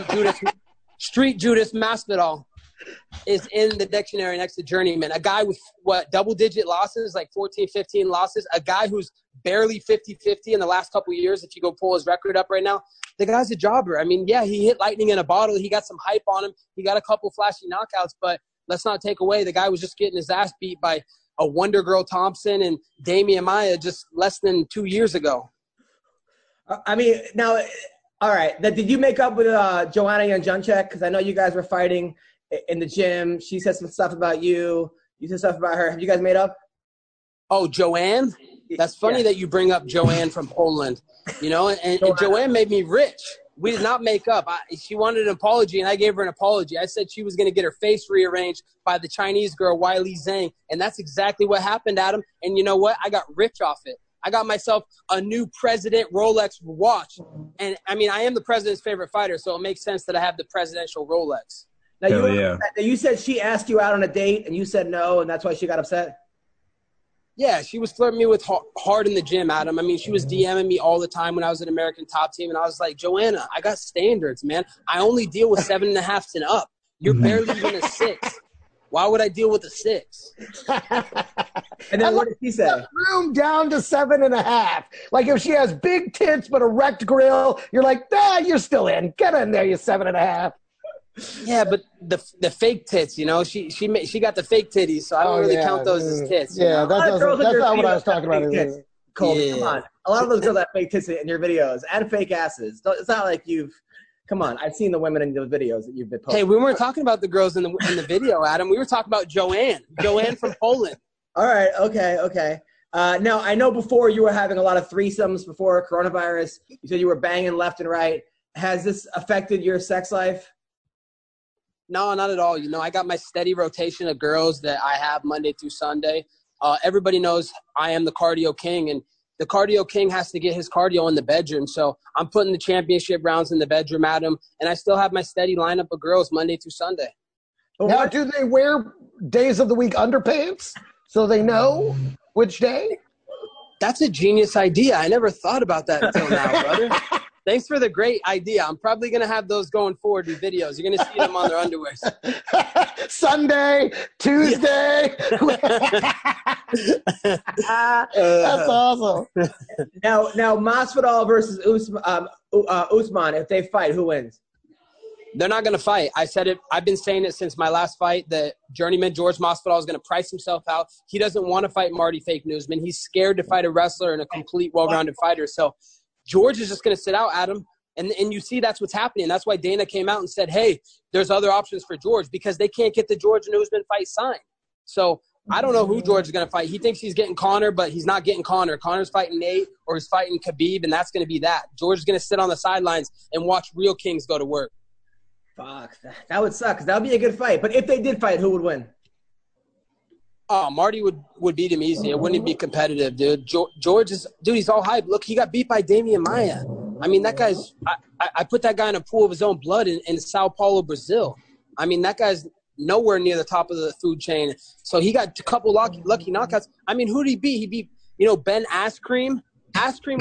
Street Judas Masvidal is in the dictionary next to journeyman. A guy with, double-digit losses, like 14, 15 losses. A guy who's barely 50-50 in the last couple of years, if you go pull his record up right now. The guy's a jobber. I mean, yeah, he hit lightning in a bottle. He got some hype on him. He got a couple flashy knockouts, but let's not take away. The guy was just getting his ass beat by a Wonder Girl Thompson and Damian Maia just less than 2 years ago. I mean, now, all right. Did you make up with Joanna Jędrzejczyk? Because I know you guys were fighting in the gym. She said some stuff about you. You said stuff about her. Have you guys made up? Oh, Joanne? That's funny that you bring up Joanne from Poland. You know, and Joanne made me rich. We did not make up. She wanted an apology, and I gave her an apology. I said she was going to get her face rearranged by the Chinese girl, Weili Zhang, and that's exactly what happened, Adam. And you know what? I got rich off it. I got myself a new president Rolex watch. And, I mean, I am the president's favorite fighter, so it makes sense that I have the presidential Rolex. Now, you said she asked you out on a date, and you said no, and that's why she got upset? Yeah, she was flirting me with hard in the gym, Adam. I mean, she was DMing me all the time when I was at American Top Team, and I was like, Joanna, I got standards, man. I only deal with 7.5s and up. You're barely even a 6. Why would I deal with a 6? And then what did she say? Room down to 7.5. Like if she has big tits but a wrecked grill, you're like, you're still in. Get in there, you 7.5. Yeah, but the fake tits, you know, she got the fake titties, so I don't really count those as tits. Yeah, that's not what I was talking about. Colby, come on. A lot of those girls have fake tits in your videos and fake asses. It's not like come on. I've seen the women in those videos that you've been posting. Hey, we weren't talking about the girls in the video, Adam. We were talking about Joanne from Poland. All right, okay. Now, I know before you were having a lot of threesomes before coronavirus. You said you were banging left and right. Has this affected your sex life? No, not at all. You know, I got my steady rotation of girls that I have Monday through Sunday. Everybody knows I am the cardio king, and the cardio king has to get his cardio in the bedroom. So I'm putting the championship rounds in the bedroom, Adam, and I still have my steady lineup of girls Monday through Sunday. Now, do they wear days of the week underpants so they know which day? That's a genius idea. I never thought about that until now, brother. Thanks for the great idea. I'm probably going to have those going forward in videos. You're going to see them on their underwear. Sunday, Tuesday. That's awesome. Now Masvidal versus Usman, if they fight, who wins? They're not going to fight. I said it. I've been saying it since my last fight that journeyman George Masvidal is going to price himself out. He doesn't want to fight Marty Fake Newsman. He's scared to fight a wrestler and a complete well-rounded fighter. So George is just going to sit out, Adam. And you see that's what's happening. That's why Dana came out and said, hey, there's other options for George because they can't get the George and Usman fight signed. So I don't know who George is going to fight. He thinks he's getting Conor, but he's not getting Conor. Conor's fighting Nate or he's fighting Khabib, and that's going to be that. George is going to sit on the sidelines and watch real kings go to work. Fuck, that would suck because that would be a good fight. But if they did fight, who would win? Oh, Marty would beat him easy. It wouldn't be competitive, dude. George is – dude, he's all hype. Look, he got beat by Damian Maia. I mean, that guy's – I put that guy in a pool of his own blood in Sao Paulo, Brazil. I mean, that guy's nowhere near the top of the food chain. So he got a couple lucky knockouts. I mean, who did he beat? He beat, Ben Askren. Askren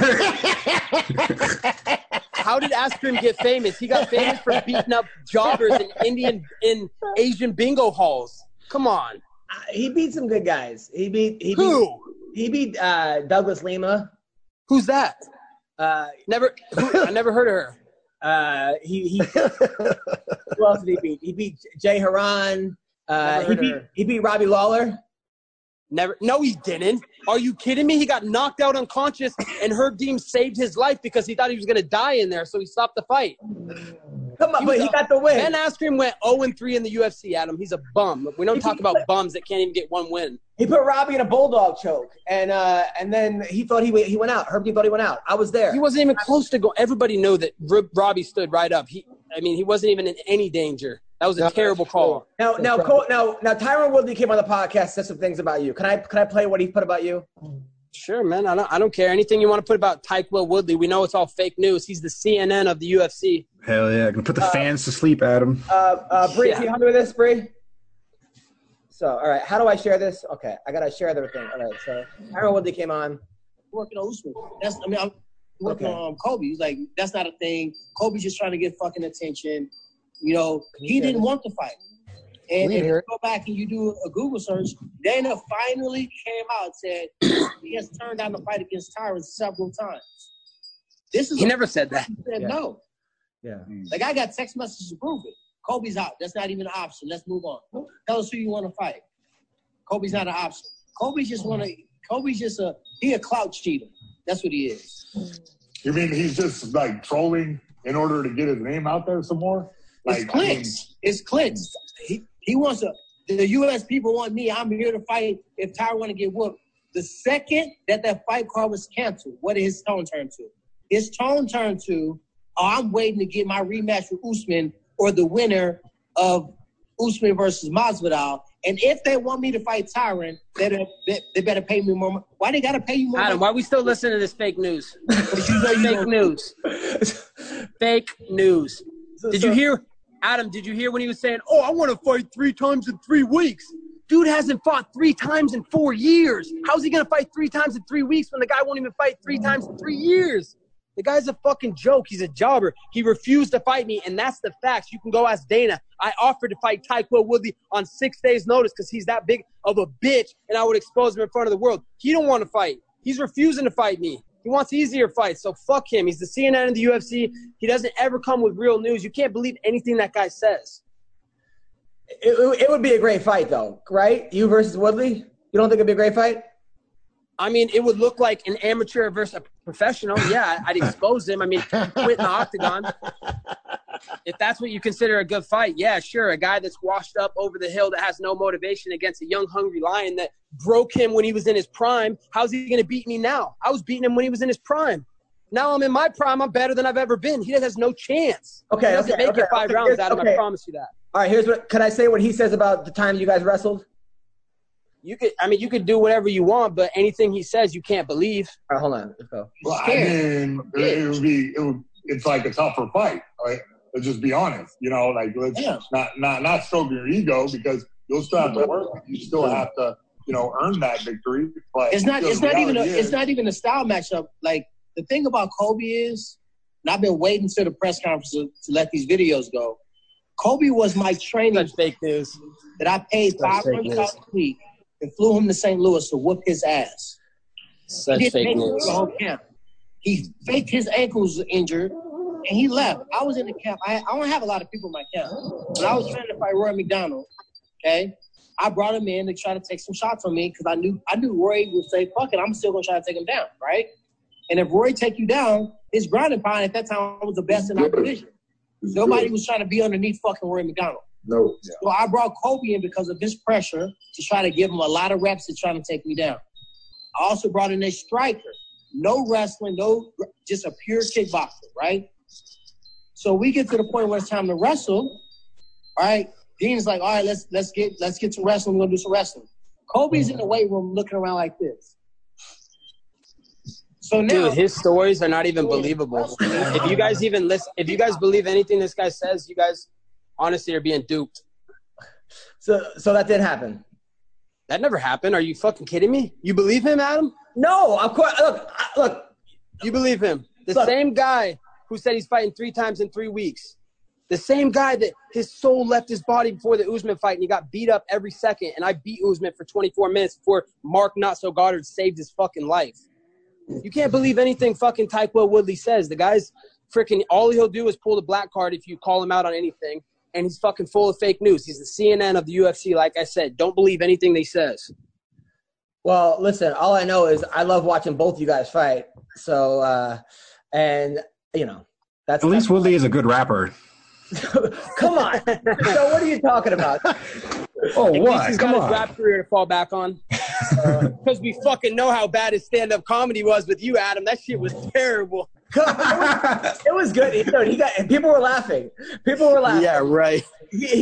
was – How did Askren get famous? He got famous for beating up jobbers in Asian bingo halls. Come on. He beat some good guys. He beat Who? He beat Douglas Lima. Who's that? I never heard of her. Who else did he beat? He beat Jay Haran. He beat Robbie Lawler. Never. No, he didn't. Are you kidding me? He got knocked out unconscious, and Herb Dean saved his life because he thought he was going to die in there, so he stopped the fight. Come on, but he got the win. Ben Askren went 0-3 in the UFC, Adam. He's a bum. We don't talk about bums that can't even get one win. He put Robbie in a bulldog choke, and then he thought he went out. Herb Dean thought he went out. I was there. He wasn't even close to go. Everybody knew that Robbie stood right up. He wasn't even in any danger. That was a terrible call. Now, Tyron Woodley came on the podcast, said some things about you. Can I play what he put about you? Sure, man. I don't care. Anything you want to put about Tyquil Woodley, we know it's all fake news. He's the CNN of the UFC. Hell yeah. Gonna put the fans to sleep, Adam. Bree, you help me with this, Bree? So, all right. How do I share this? Okay. I got to share everything. All right. So, Tyron Woodley came on. Working on Usman. I'm working on Kobe. He's like, that's not a thing. Kobe's just trying to get fucking attention. You know, he didn't want to fight. And if you go back and you do a Google search, Dana finally came out and said he has turned down the fight against Tyron several times. He never said that. He said no. Yeah. Like, I got text messages to prove it. Kobe's out. That's not even an option. Let's move on. Tell us who you want to fight. Kobe's not an option. He a clout cheater. That's what he is. You mean he's just like trolling in order to get his name out there some more? Like, it's clicks. It's clicks. He wants the U.S. people want me. I'm here to fight if Tyron want to get whooped. The second that fight card was canceled, what did his tone turn to? His tone turned to, I'm waiting to get my rematch with Usman or the winner of Usman versus Masvidal. And if they want me to fight Tyron, they better pay me more money. Why they got to pay you more money? Adam, why are we still listening to this fake news? Fake news. Fake news. Did you hear, Adam, when he was saying, I want to fight 3 times in 3 weeks? Dude hasn't fought 3 times in 4 years. How's he going to fight 3 times in 3 weeks when the guy won't even fight 3 times in 3 years? The guy's a fucking joke. He's a jobber. He refused to fight me, and that's the facts. You can go ask Dana. I offered to fight Tyquil Woodley on 6 days' notice because he's that big of a bitch, and I would expose him in front of the world. He don't want to fight. He's refusing to fight me. He wants easier fights, so fuck him. He's the CNN of the UFC. He doesn't ever come with real news. You can't believe anything that guy says. It would be a great fight, though, right? You versus Woodley? You don't think it'd be a great fight? I mean, it would look like an amateur versus a professional. Yeah, I'd expose him. I mean, quit in the octagon. If that's what you consider a good fight, yeah, sure. A guy that's washed up over the hill that has no motivation against a young, hungry lion that broke him when he was in his prime. How's he going to beat me now? I was beating him when he was in his prime. Now I'm in my prime. I'm better than I've ever been. He has no chance. Okay, he doesn't make it 5 rounds, Adam. I promise you that. All right, can I say what he says about the time you guys wrestled? You could do whatever you want, but anything he says, you can't believe. All right, hold on. Let's go. Well, I mean, it's like a tougher fight. Right? Let's just be honest. You know, like let's not stroke your ego because you'll still have to work. You still have to, earn that victory. But it's not even a style matchup. Like the thing about Kobe is, and I've been waiting to the press conference to let these videos go. Kobe was my training. Such fake news. That I paid $500 a week. And flew him to St. Louis to whoop his ass. Such fake news. The whole camp. He faked his ankles injured, and he left. I was in the camp. I don't have a lot of people in my camp. When I was trying to fight Roy McDonald, okay, I brought him in to try to take some shots on me because I knew Roy would say, fuck it, I'm still going to try to take him down, right? And if Roy take you down, his grounding pound at that time was the best in our division. Nobody was trying to be underneath fucking Roy McDonald. No. Yeah. So I brought Kobe in because of his pressure to try to give him a lot of reps to try to take me down. I also brought in a striker. No wrestling, just a pure kickboxer, right? So we get to the point where it's time to wrestle, all right? Dean's like, all right, let's get to wrestling. We're gonna do some wrestling. Kobe's in the weight room looking around like this. So now, dude, his stories are not even believable. If you guys even listen, if you guys believe anything this guy says, you guys honestly are being duped. So that did happen. That never happened. Are you fucking kidding me? You believe him, Adam? No, of course. Look. You believe him? The same guy who said he's fighting 3 times in 3 weeks. The same guy that his soul left his body before the Usman fight and he got beat up every second. And I beat Usman for 24 minutes before Mark Not So Goddard saved his fucking life. You can't believe anything fucking Tyquil Woodley says. The guy's freaking – all he'll do is pull the black card if you call him out on anything, and he's fucking full of fake news. He's the CNN of the UFC, like I said. Don't believe anything he says. Well, listen, all I know is I love watching both you guys fight. So, and, you know. At least Woodley is a good rapper. Come on. So what are you talking about? Oh, what? He's got his rap career to fall back on. Because we fucking know how bad his stand-up comedy was with you, Adam. That shit was terrible. It was good. People were laughing. Yeah, right. He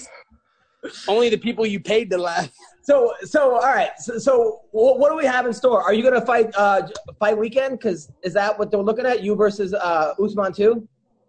only the people you paid to laugh. So all right. So what do we have in store? Are you going to fight weekend? Because is that what they're looking at? You versus Usman too?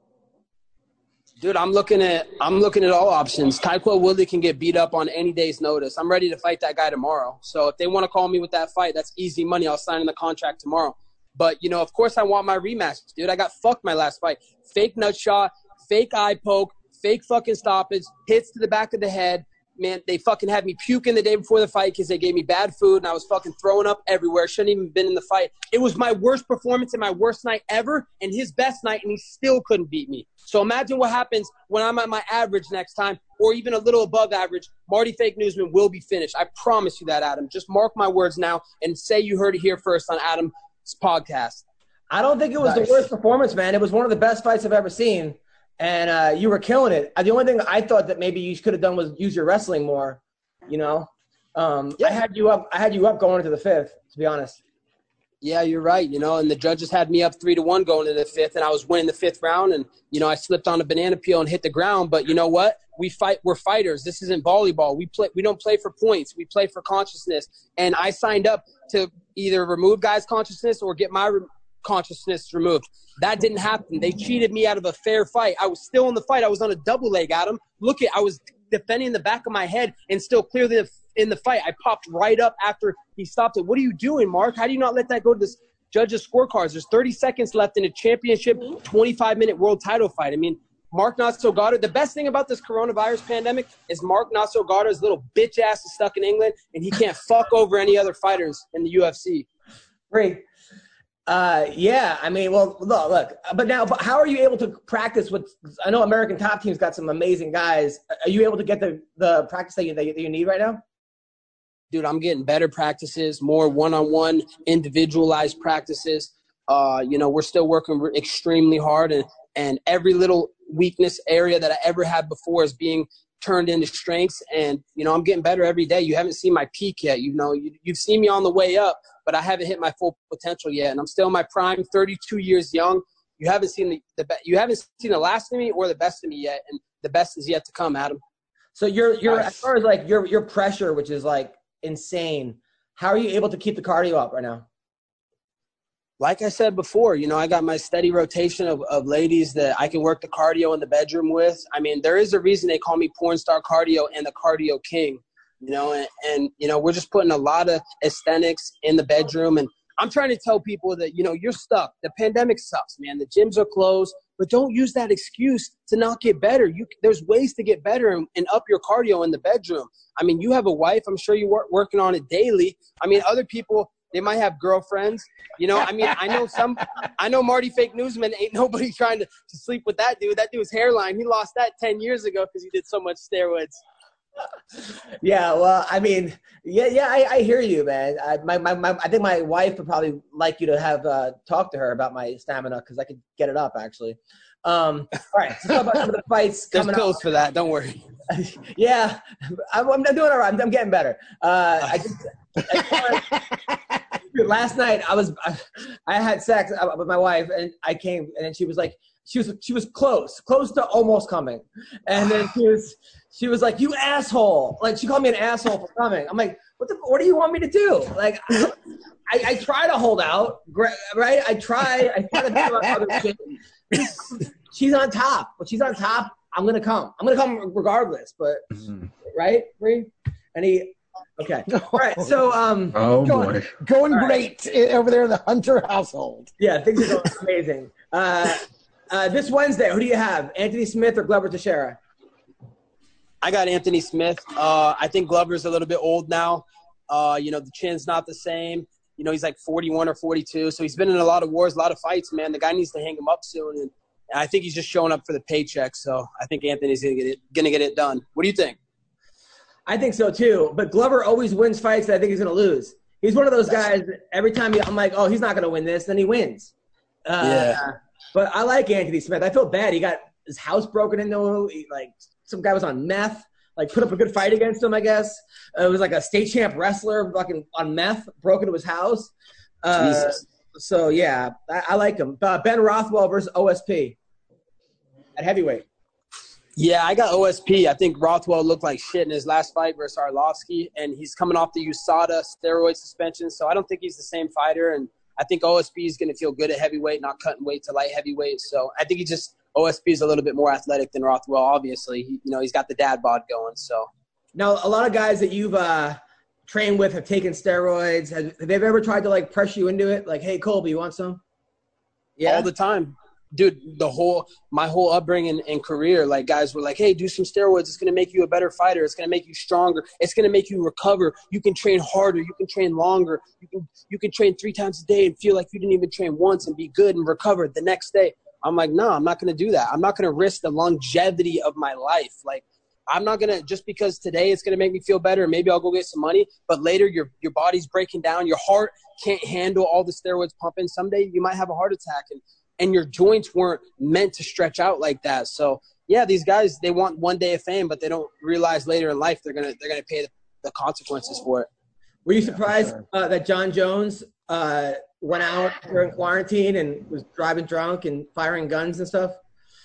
Dude, I'm looking at all options. Tyquil Woodley can get beat up on any day's notice. I'm ready to fight that guy tomorrow. So if they want to call me with that fight, that's easy money. I'll sign in the contract tomorrow. But, you know, of course I want my rematch, dude. I got fucked my last fight. Fake nut shot, fake eye poke, fake fucking stoppage, hits to the back of the head. Man, they fucking had me puking the day before the fight because they gave me bad food, and I was fucking throwing up everywhere. Shouldn't even been in the fight. It was my worst performance and my worst night ever and his best night, and he still couldn't beat me. So imagine what happens when I'm at my average next time or even a little above average. Marty Fake Newsman will be finished. I promise you that, Adam. Just mark my words now and say you heard it here first on Adam's podcast. I don't think it was the worst performance, man. It was one of the best fights I've ever seen. And you were killing it. The only thing I thought that maybe you could have done was use your wrestling more, you know. I had you up going into the fifth, to be honest. Yeah, you're right, you know, and the judges had me up 3-1 going into the fifth, and I was winning the fifth round, and, you know, I slipped on a banana peel and hit the ground. But you know what? We're fighters. This isn't volleyball. We don't play for points. We play for consciousness. And I signed up to either remove guys' consciousness or get my consciousness removed. That didn't happen. They cheated me out of a fair fight. I was still in the fight. I was on a double leg, Adam. I was defending the back of my head and still clearly in the fight. I popped right up after he stopped it. What are you doing, Mark? How do you not let that go to this judges' scorecards? There's 30 seconds left in a championship 25-minute world title fight. I mean, Mark Not So Goddard. The best thing about this coronavirus pandemic is Mark Not So Goddard's little bitch ass is stuck in England, and he can't fuck over any other fighters in the UFC. Great. Yeah, I mean, well, look, but how are you able to practice with, I know American Top Team's got some amazing guys. Are you able to get the practice that you need right now? Dude, I'm getting better practices, more one-on-one individualized practices. You know, we're still working extremely hard, and every little weakness area that I ever had before is being turned into strengths. And, you know, I'm getting better every day. You haven't seen my peak yet. You know, you've seen me on the way up, but I haven't hit my full potential yet. And I'm still in my prime, 32 years young. You haven't seen the last of me or the best of me yet. And the best is yet to come, Adam. So you're as far as like your pressure, which is like insane, how are you able to keep the cardio up right now? Like I said before, you know, I got my steady rotation of ladies that I can work the cardio in the bedroom with. I mean, there is a reason they call me Porn Star Cardio and the Cardio King, you know, and you know, we're just putting a lot of aesthetics in the bedroom. And I'm trying to tell people that, you know, you're stuck. The pandemic sucks, man. The gyms are closed, but don't use that excuse to not get better. There's ways to get better and up your cardio in the bedroom. I mean, you have a wife. I'm sure you're working on it daily. I mean, other people, they might have girlfriends, you know. I mean, I know Marty Fake Newsman ain't nobody trying to sleep with that dude. That dude's hairline, he lost that 10 years ago because he did so much steroids. Yeah, well, I mean, I hear you, man. I think my wife would probably like you to have talk to her about my stamina because I could get it up actually. All right, let's talk about some of the fights coming up. There's pills for that. Don't worry. Yeah, I'm doing all right. I'm getting better. Last night I had sex with my wife, and I came, and then she was like, she was close to almost coming, and then she was like, "You asshole!" Like she called me an asshole for coming. I'm like, what do you want me to do? Like, I try to hold out, right? I try to do other shit. She's on top. When she's on top, I'm gonna come. I'm gonna come regardless. But right, Bree? Okay. All right. So, going great over there in the Hunter household. Yeah, things are going amazing. This Wednesday, who do you have? Anthony Smith or Glover Teixeira? I got Anthony Smith. I think Glover's a little bit old now. You know, the chin's not the same. He's like 41 or 42. So he's been in a lot of wars, a lot of fights, man. The guy needs to hang him up soon. And I think he's just showing up for the paycheck. So I think Anthony's going to get it done. What do you think? I think so too. But Glover always wins fights that I think he's going to lose. He's one of those guys that every time I'm like, oh, he's not going to win this. Then he wins. But I like Anthony Smith. I feel bad. He got his house broken into. Like some guy was on meth. Like put up a good fight against him, I guess. It was like a state champ wrestler fucking on meth, broke into his house. Jesus. So, yeah, I like him. Ben Rothwell versus OSP at heavyweight. Yeah, I got OSP. I think Rothwell looked like shit in his last fight versus Arlovsky, and he's coming off the USADA steroid suspension, so I don't think he's the same fighter. And I think OSP is going to feel good at heavyweight, not cutting weight to light heavyweight. So I think OSP is a little bit more athletic than Rothwell, obviously. He's got the dad bod going. So now, a lot of guys that you've trained with have taken steroids. Have they ever tried to, like, press you into it? Like, hey, Colby, you want some? Yeah. All the time. Dude, my whole upbringing and career, like, guys were like, hey, do some steroids. It's going to make you a better fighter. It's going to make you stronger. It's going to make you recover. You can train harder. You can train longer. You can train 3 times a day and feel like you didn't even train once and be good and recover the next day. I'm like, no, I'm not going to do that. I'm not going to risk the longevity of my life. Like, I'm not going to, just because today it's going to make me feel better, maybe I'll go get some money, but later your body's breaking down. Your heart can't handle all the steroids pumping. Someday you might have a heart attack, and your joints weren't meant to stretch out like that. So, yeah, these guys, they want one day of fame, but they don't realize later in life they're gonna pay the consequences for it. Were you surprised that John Jones went out during quarantine and was driving drunk and firing guns and stuff?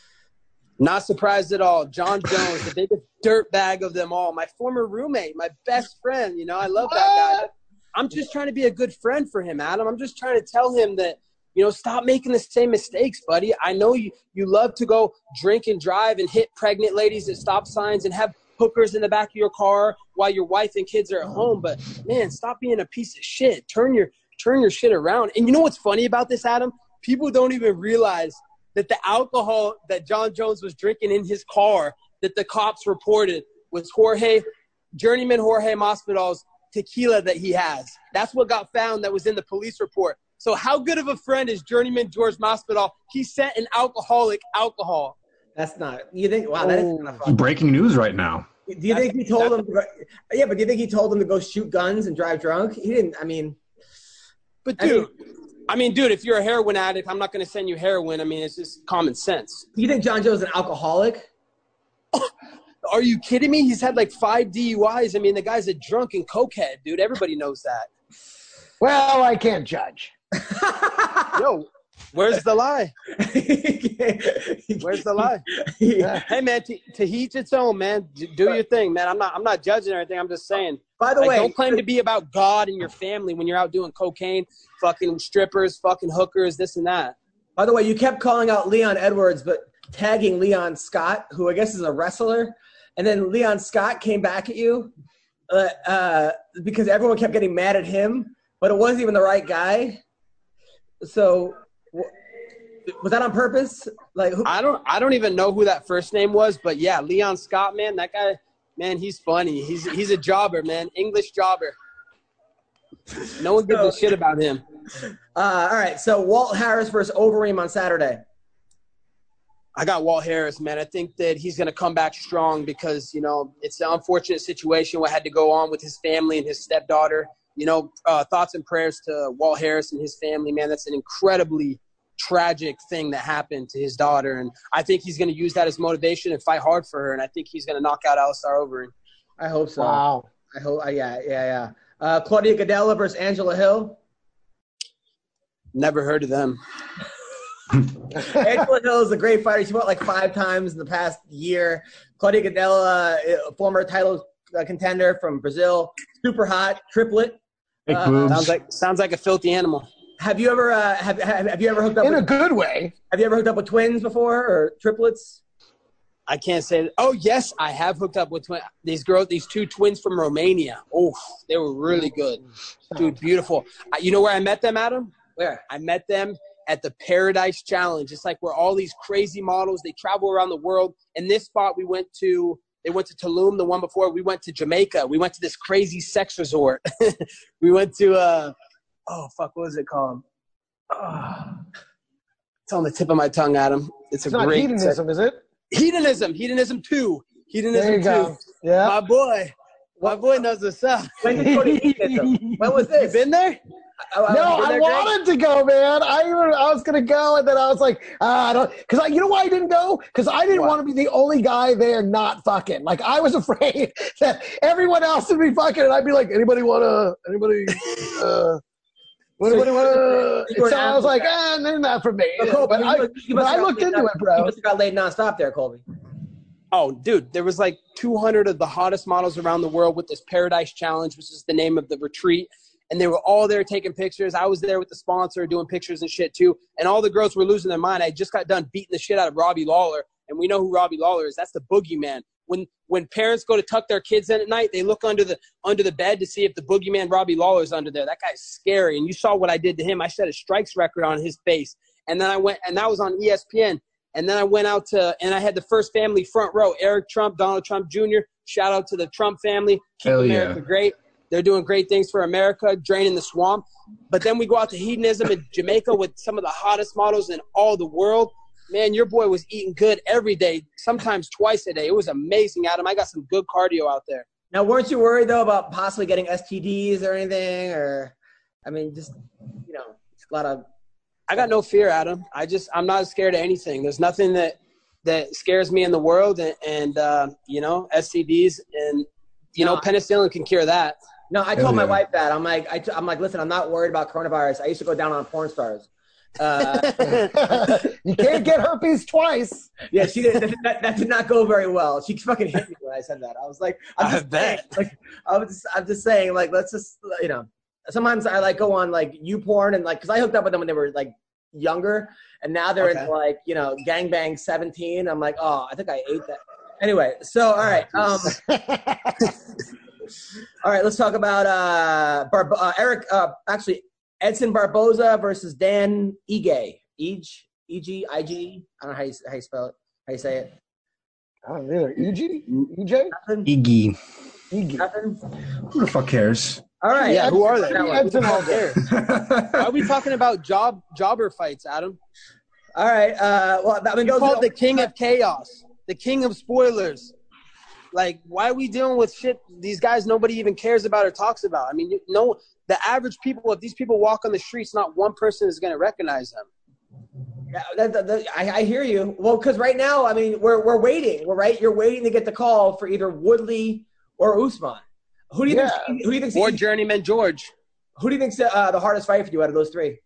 Not surprised at all. John Jones, the biggest dirtbag of them all. My former roommate, my best friend. I love that guy. I'm just trying to be a good friend for him, Adam. I'm just trying to tell him that, stop making the same mistakes, buddy. I know you love to go drink and drive and hit pregnant ladies at stop signs and have hookers in the back of your car while your wife and kids are at home. But, man, stop being a piece of shit. Turn your shit around. And you know what's funny about this, Adam? People don't even realize that the alcohol that John Jones was drinking in his car that the cops reported was Journeyman Jorge Masvidal's tequila that he has. That's what got found that was in the police report. So how good of a friend is Journeyman George Masvidal? He sent an alcoholic alcohol. That's not – you think – wow, that is kind of fun. Breaking news right now. Do you think he told him – yeah, but do you think he told him to go shoot guns and drive drunk? He didn't – I mean – But, dude – dude, if you're a heroin addict, I'm not going to send you heroin. It's just common sense. You think John Joe's an alcoholic? Are you kidding me? He's had like 5 DUIs. The guy's a drunken cokehead, dude. Everybody knows that. Well, I can't judge. Yo, where's the lie? Where's the lie? Hey, man, to each its own, man. Do your thing, man. I'm not judging or anything. I'm just saying. By the way, don't claim to be about God and your family when you're out doing cocaine, fucking strippers, fucking hookers, this and that. By the way, you kept calling out Leon Edwards, but tagging Leon Scott, who I guess is a wrestler. And then Leon Scott came back at you because everyone kept getting mad at him, but it wasn't even the right guy. So was that on purpose? Like, I don't even know who that first name was, but yeah, Leon Scott, man, that guy, man, he's funny. He's a jobber, man, English jobber. No one gives a shit about him. All right, so Walt Harris versus Overeem on Saturday. I got Walt Harris, man. I think that he's going to come back strong because, it's an unfortunate situation what had to go on with his family and his stepdaughter. Thoughts and prayers to Walt Harris and his family, man. That's an incredibly tragic thing that happened to his daughter. And I think he's going to use that as motivation and fight hard for her. And I think he's going to knock out Alistair Overeem. I hope so. Wow. I hope. Yeah. Claudia Gadelha versus Angela Hill. Never heard of them. Angela Hill is a great fighter. She fought like 5 times in the past year. Claudia Gadelha, a former title contender from Brazil. Super hot, triplet. Sounds like a filthy animal. Have you ever have you ever hooked up in a good way? Have you ever hooked up with twins before or triplets? I can't say that. Oh yes, I have hooked up with these 2 twins from Romania. Oh, they were really good, dude. Beautiful. You know where I met them, Adam? Where? I met them at the Paradise Challenge. It's like where all these crazy models, they travel around the world. And this spot they went to Tulum, the one before. We went to Jamaica. We went to this crazy sex resort. We went to What was it called? Oh, it's on the tip of my tongue, Adam. It's not great hedonism, is it? Hedonism 2. Hedonism 2. Yeah. My boy knows what's up. When did you go to hedonism? When was this? You been there? No, I wanted to go, man. I was gonna go, and then I was like, I don't, because you know why I didn't go? Because I didn't want to be the only guy there not fucking. Like I was afraid that everyone else would be fucking, and I'd be like, anybody want to? So I was like, they're not for me. But I looked into it, bro. You must have got laid nonstop there, Colby. Oh, dude, there was like 200 of the hottest models around the world with this Paradise Challenge, which is the name of the retreat. And they were all there taking pictures. I was there with the sponsor doing pictures and shit too. And all the girls were losing their mind. I just got done beating the shit out of Robbie Lawler. And we know who Robbie Lawler is. That's the boogeyman. When parents go to tuck their kids in at night, they look under the bed to see if the boogeyman Robbie Lawler is under there. That guy's scary. And you saw what I did to him. I set a strikes record on his face. And then I went, and that was on ESPN. And then I went out and I had the first family front row. Eric Trump, Donald Trump Jr. Shout out to the Trump family. Keep America great. They're doing great things for America, draining the swamp. But then we go out to hedonism in Jamaica with some of the hottest models in all the world. Man, your boy was eating good every day, sometimes twice a day. It was amazing, Adam. I got some good cardio out there. Now, weren't you worried, though, about possibly getting STDs or anything? Or, I mean, just, a lot of... I got no fear, Adam. I'm not scared of anything. There's nothing that scares me in the world. And STDs and, penicillin can cure that. No, I told my wife that. I'm like, listen, I'm not worried about coronavirus. I used to go down on porn stars. You can't get herpes twice. Yeah, she did. That did not go very well. She fucking hit me when I said that. I was like, I'm just saying, like, let's just, sometimes I like go on like YouPorn and like, cause I hooked up with them when they were like younger, and now they're into like, gangbang 17. I'm like, oh, I think I ate that. Anyway, so all right. All right, let's talk about Edson Barboza versus Dan Ige. E-G-I-G. I don't know how you spell it. How you say it? I don't know either. E-G? E-J? Iggy. Nothing? Who the fuck cares? All right. Yeah, who are they? Edson Barboza. Why are we talking about jobber fights, Adam? All right. You called the king of chaos, the king of spoilers. Like, why are we dealing with shit these guys nobody even cares about or talks about? I mean, the average people, if these people walk on the streets, not one person is going to recognize them. Yeah, I hear you. Well, because right now, I mean, we're waiting. You're waiting to get the call for either Woodley or Usman. Who do you think? Or Journeyman George. Who do you think's the hardest fight for you out of those three?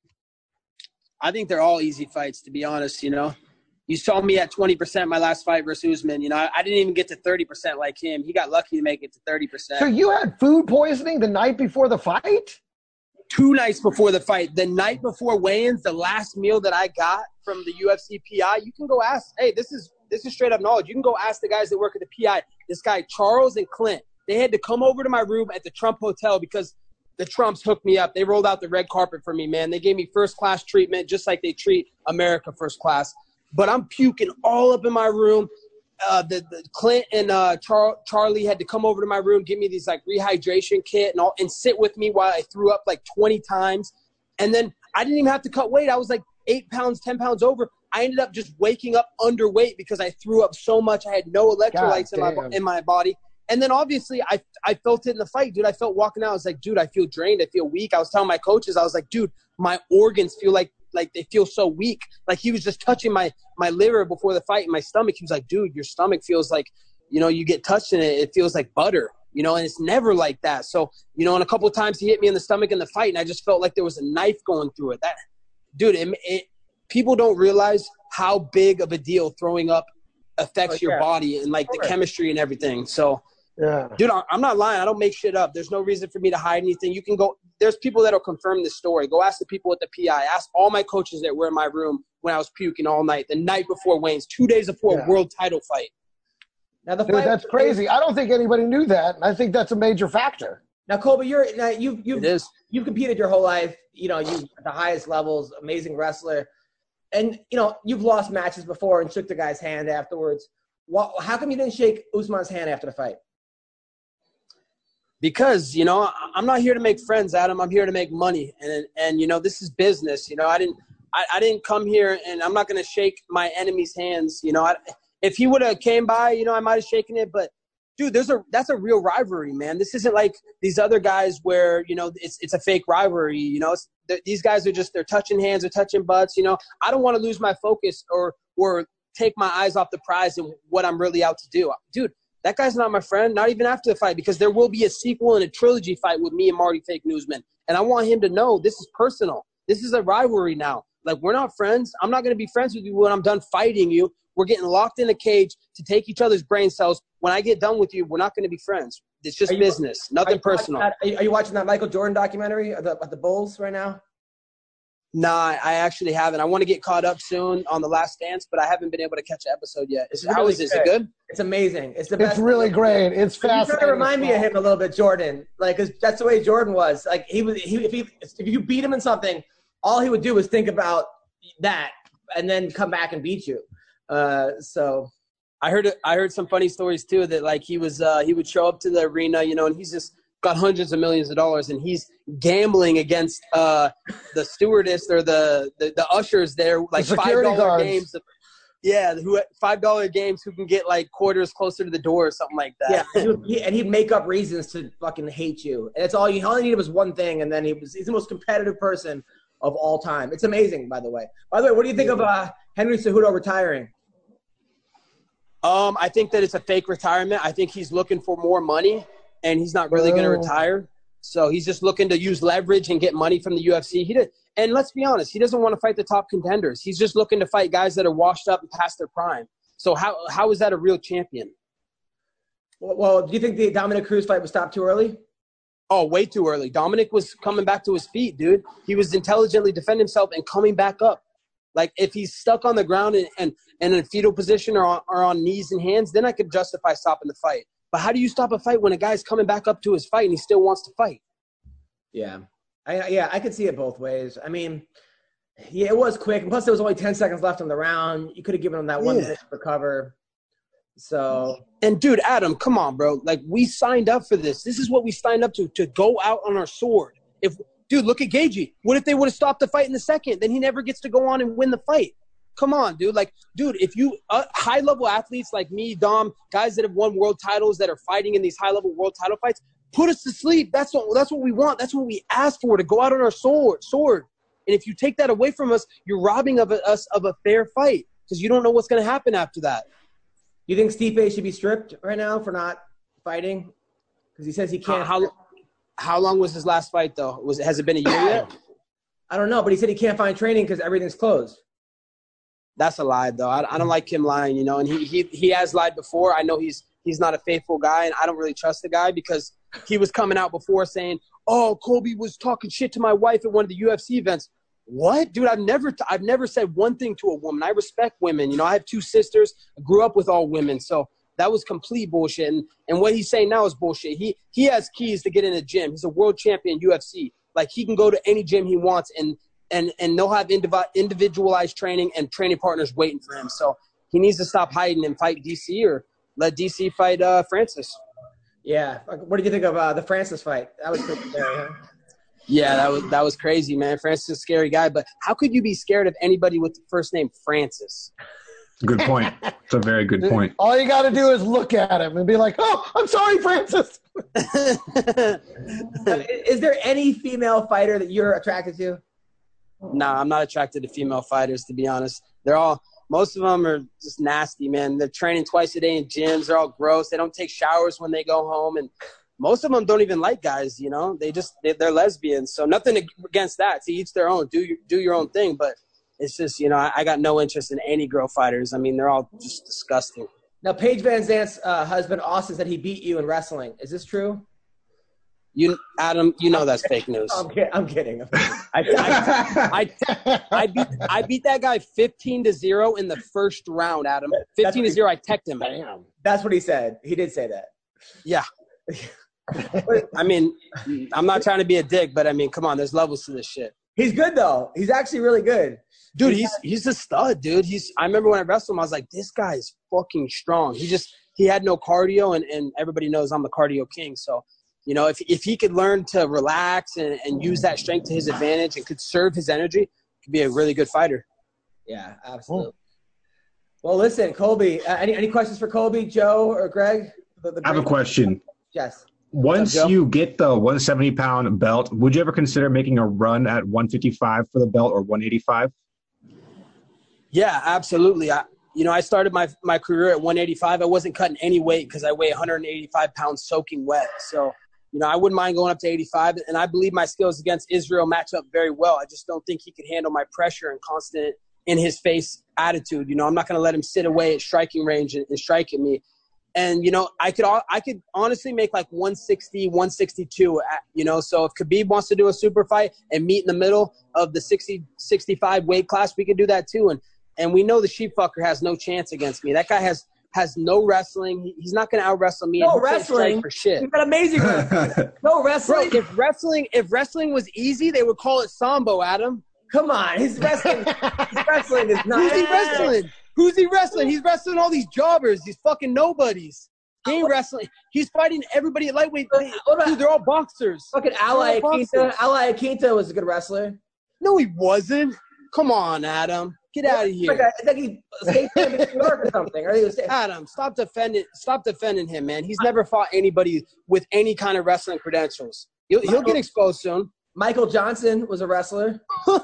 I think they're all easy fights, to be honest. You saw me at 20% my last fight versus Usman. I didn't even get to 30% like him. He got lucky to make it to 30%. So you had food poisoning the night before the fight? 2 nights before the fight. The night before weigh-ins, the last meal that I got from the UFC PI, you can go ask. Hey, this is straight up knowledge. You can go ask the guys that work at the PI. This guy, Charles and Clint, they had to come over to my room at the Trump Hotel because the Trumps hooked me up. They rolled out the red carpet for me, man. They gave me first-class treatment just like they treat America first class. But I'm puking all up in my room. The Clint and Charlie had to come over to my room, give me these like rehydration kit and sit with me while I threw up like 20 times. And then I didn't even have to cut weight. I was like 8 pounds, 10 pounds over. I ended up just waking up underweight because I threw up so much. I had no electrolytes in my body. And then obviously I felt it in the fight, dude. I felt walking out. I was like, dude, I feel drained. I feel weak. I was telling my coaches, I was like, dude, my organs feel like they feel so weak. Like he was just touching my liver before the fight and my stomach. He was like, dude, your stomach feels like, you get touched in it. It feels like butter, and it's never like that. So, and a couple of times he hit me in the stomach in the fight and I just felt like there was a knife going through it. That, dude, people don't realize how big of a deal throwing up affects your body and like the chemistry and everything. So, yeah, dude, I'm not lying. I don't make shit up. There's no reason for me to hide anything. You can go. There's people that'll confirm this story. Go ask the people at the PI. Ask all my coaches that were in my room when I was puking all night. The night before Wayne's, 2 days before a world title fight. Now Dude, that's crazy. I don't think anybody knew that. I think that's a major factor. Now, Colby, you've competed your whole life. You at the highest levels, amazing wrestler, and you've lost matches before and shook the guy's hand afterwards. How come you didn't shake Usman's hand after the fight? Because, you know, I'm not here to make friends, Adam. I'm here to make money. And you know, this is business. You know, I didn't come here, and I'm not going to shake my enemy's hands. You know, if he would have came by, you know, I might have shaken it. But, dude, that's a real rivalry, man. This isn't like these other guys where, you know, it's a fake rivalry. You know, these guys are just, they're touching hands, they're touching butts. You know, I don't want to lose my focus or take my eyes off the prize and what I'm really out to do. Dude, that guy's not my friend, not even after the fight, because there will be a sequel and a trilogy fight with me and Marty Fake Newsman. And I want him to know this is personal. This is a rivalry now. Like, we're not friends. I'm not going to be friends with you when I'm done fighting you. We're getting locked in a cage to take each other's brain cells. When I get done with you, we're not going to be friends. It's just business, nothing personal. Are you watching that Michael Jordan documentary of the Bulls right now? Nah, I actually haven't. I want to get caught up soon on The Last Dance, but I haven't been able to catch an episode yet. How is it? Is it good? It's amazing. It's the best. It's really great. It's fascinating. You kind of remind me of him a little bit, Jordan. Like, 'cause that's the way Jordan was. Like, if you beat him in something, all he would do was think about that and then come back and beat you. So I heard some funny stories too, that like he would show up to the arena, you know, and he's just got hundreds of millions of dollars, and he's gambling against the stewardess or the ushers there, like $5 games. Who $5 games who can get like quarters closer to the door or something like that. Yeah, and he'd make up reasons to fucking hate you, and it's all you needed was one thing, and then he's the most competitive person of all time. It's amazing, by the way. What do you think of Henry Cejudo retiring? I think that it's a fake retirement. I think he's looking for more money, and he's not really going to retire. So he's just looking to use leverage and get money from the UFC. And let's be honest, he doesn't want to fight the top contenders. He's just looking to fight guys that are washed up and past their prime. So how is that a real champion? Well, do you think the Dominic Cruz fight was stopped too early? Oh, way too early. Dominic was coming back to his feet, dude. He was intelligently defending himself and coming back up. Like, if he's stuck on the ground and in a fetal position or on knees and hands, then I could justify stopping the fight. But how do you stop a fight when a guy's coming back up to his fight and he still wants to fight? Yeah. I could see it both ways. I mean, yeah, it was quick. And plus, there was only 10 seconds left on the round. You could have given him that 1 minute to recover. So. And, dude, Adam, come on, bro. Like, we signed up for this. This is what we signed up to go out on our sword. Dude, look at Gaethje. What if they would have stopped the fight in the second? Then he never gets to go on and win the fight. Come on, dude. Like, dude, if you high-level athletes like me, Dom, guys that have won world titles that are fighting in these high-level world title fights, put us to sleep. That's what we want. That's what we asked for, to go out on our sword. And if you take that away from us, you're robbing us of a fair fight, because you don't know what's going to happen after that. You think Stipe should be stripped right now for not fighting? Because he says he can't. How long was his last fight, though? Has it been a year yet? I don't know, but he said he can't find training because everything's closed. That's a lie, though. I don't like him lying, you know. And he has lied before. I know he's not a faithful guy, and I don't really trust the guy, because he was coming out before saying, "Oh, Kobe was talking shit to my wife at one of the UFC events." What, dude? I've never said one thing to a woman. I respect women. You know, I have 2 sisters. I grew up with all women, so that was complete bullshit. And what he's saying now is bullshit. He has keys to get in a gym. He's a world champion UFC. Like, he can go to any gym he wants, and they'll have individualized training and training partners waiting for him. So he needs to stop hiding and fight DC, or let DC fight Francis. Yeah. What did you think of the Francis fight? That was pretty scary, huh? Yeah, that was crazy, man. Francis is a scary guy, but how could you be scared of anybody with the first name Francis? Good point. It's a very good point. All you got to do is look at him and be like, "Oh, I'm sorry, Francis." Is there any female fighter that you're attracted to? Nah, I'm not attracted to female fighters, to be honest. Most of them are just nasty, man. They're training twice a day in gyms. They're all gross. They don't take showers when they go home, and most of them don't even like guys, you know. They're lesbians. So nothing against that. To each their own. Do your own thing, but it's just, you know, I got no interest in any girl fighters. I mean, they're all just disgusting. Now, Paige Van Zandt's husband, Austin, said he beat you in wrestling. Is this true? Adam, you know that's fake news. I'm kidding. I beat that guy 15-0 in the first round, Adam. 15-0. I teched him. Damn. That's what he said. He did say that. Yeah. I mean, I'm not trying to be a dick, but I mean, come on, there's levels to this shit. He's good though. He's actually really good. Dude, he's a stud, dude. I remember when I wrestled him, I was like, this guy is fucking strong. He had no cardio, and everybody knows I'm the cardio king. So You know, if he could learn to relax and use that strength to his advantage and conserve his energy, he could be a really good fighter. Yeah, absolutely. Well, listen, Colby, any questions for Colby, Joe, or Greg? I have a question. Yes. Once you get the 170-pound belt, would you ever consider making a run at 155 for the belt or 185? Yeah, absolutely. I started my career at 185. I wasn't cutting any weight because I weigh 185 pounds soaking wet. So, I wouldn't mind going up to 85. And I believe my skills against Israel match up very well. I just don't think he could handle my pressure and constant in-his-face attitude. I'm not going to let him sit away at striking range and strike at me. And, I could honestly make like 160, 162, so if Khabib wants to do a super fight and meet in the middle of the 60, 65 weight class, we could do that too. And we know the sheepfucker has no chance against me. That guy has no wrestling. He's not going to out-wrestle me. No wrestling for shit. You've got amazing wrestling. No wrestling. Bro, if wrestling was easy, they would call it Sambo, Adam. Come on. His wrestling is not. Who's he wrestling? Who's he wrestling? He's wrestling all these jobbers, these fucking nobodies. He ain't wrestling. He's fighting everybody at lightweight. Dude, they're all boxers. Fucking Ally Akinta was a good wrestler. No, he wasn't. Come on, Adam. Get out of here. I think he escaped from New York or something. Adam, stop defending him, man. He's never fought anybody with any kind of wrestling credentials. He'll get exposed soon. Michael Johnson was a wrestler.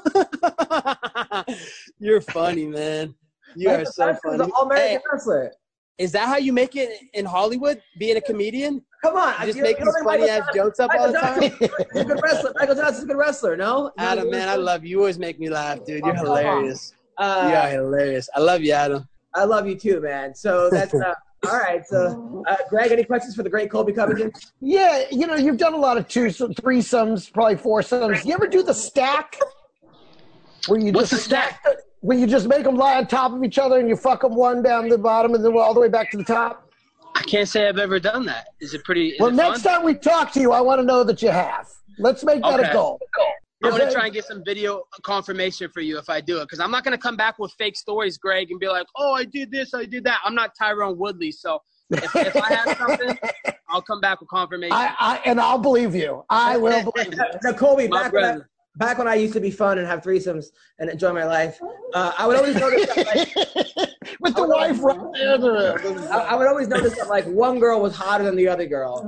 You're funny, man. You are so funny. Was an all-American wrestler. Is that how you make it in Hollywood, being a comedian? Come on. You just make these funny-ass jokes up all the time? He's a good wrestler. Michael Johnson's a good wrestler, no? Adam, man, I love you. You always make me laugh, dude. You're hilarious. You're hilarious. I love you, Adam. I love you too, man. So that's all right. So, Greg, any questions for the great Colby Covington? Yeah, you've done a lot of threesomes, probably foursomes. You ever do the stack? What's the stack? When you just make them lie on top of each other and you fuck them one down the bottom and then all the way back to the top? I can't say I've ever done that. Is it pretty? Well, next time we talk to you, I want to know that you have. Let's make that a goal. I'm going to try and get some video confirmation for you if I do it, because I'm not going to come back with fake stories, Greg, and be like, oh, I did this, I did that. I'm not Tyrone Woodley, so if I have something, I'll come back with confirmation. And I'll believe you. I will believe you. Now, Colby, back when I used to be fun and have threesomes and enjoy my life, I would always notice that, with the wife right there. I would always notice that, one girl was hotter than the other girl.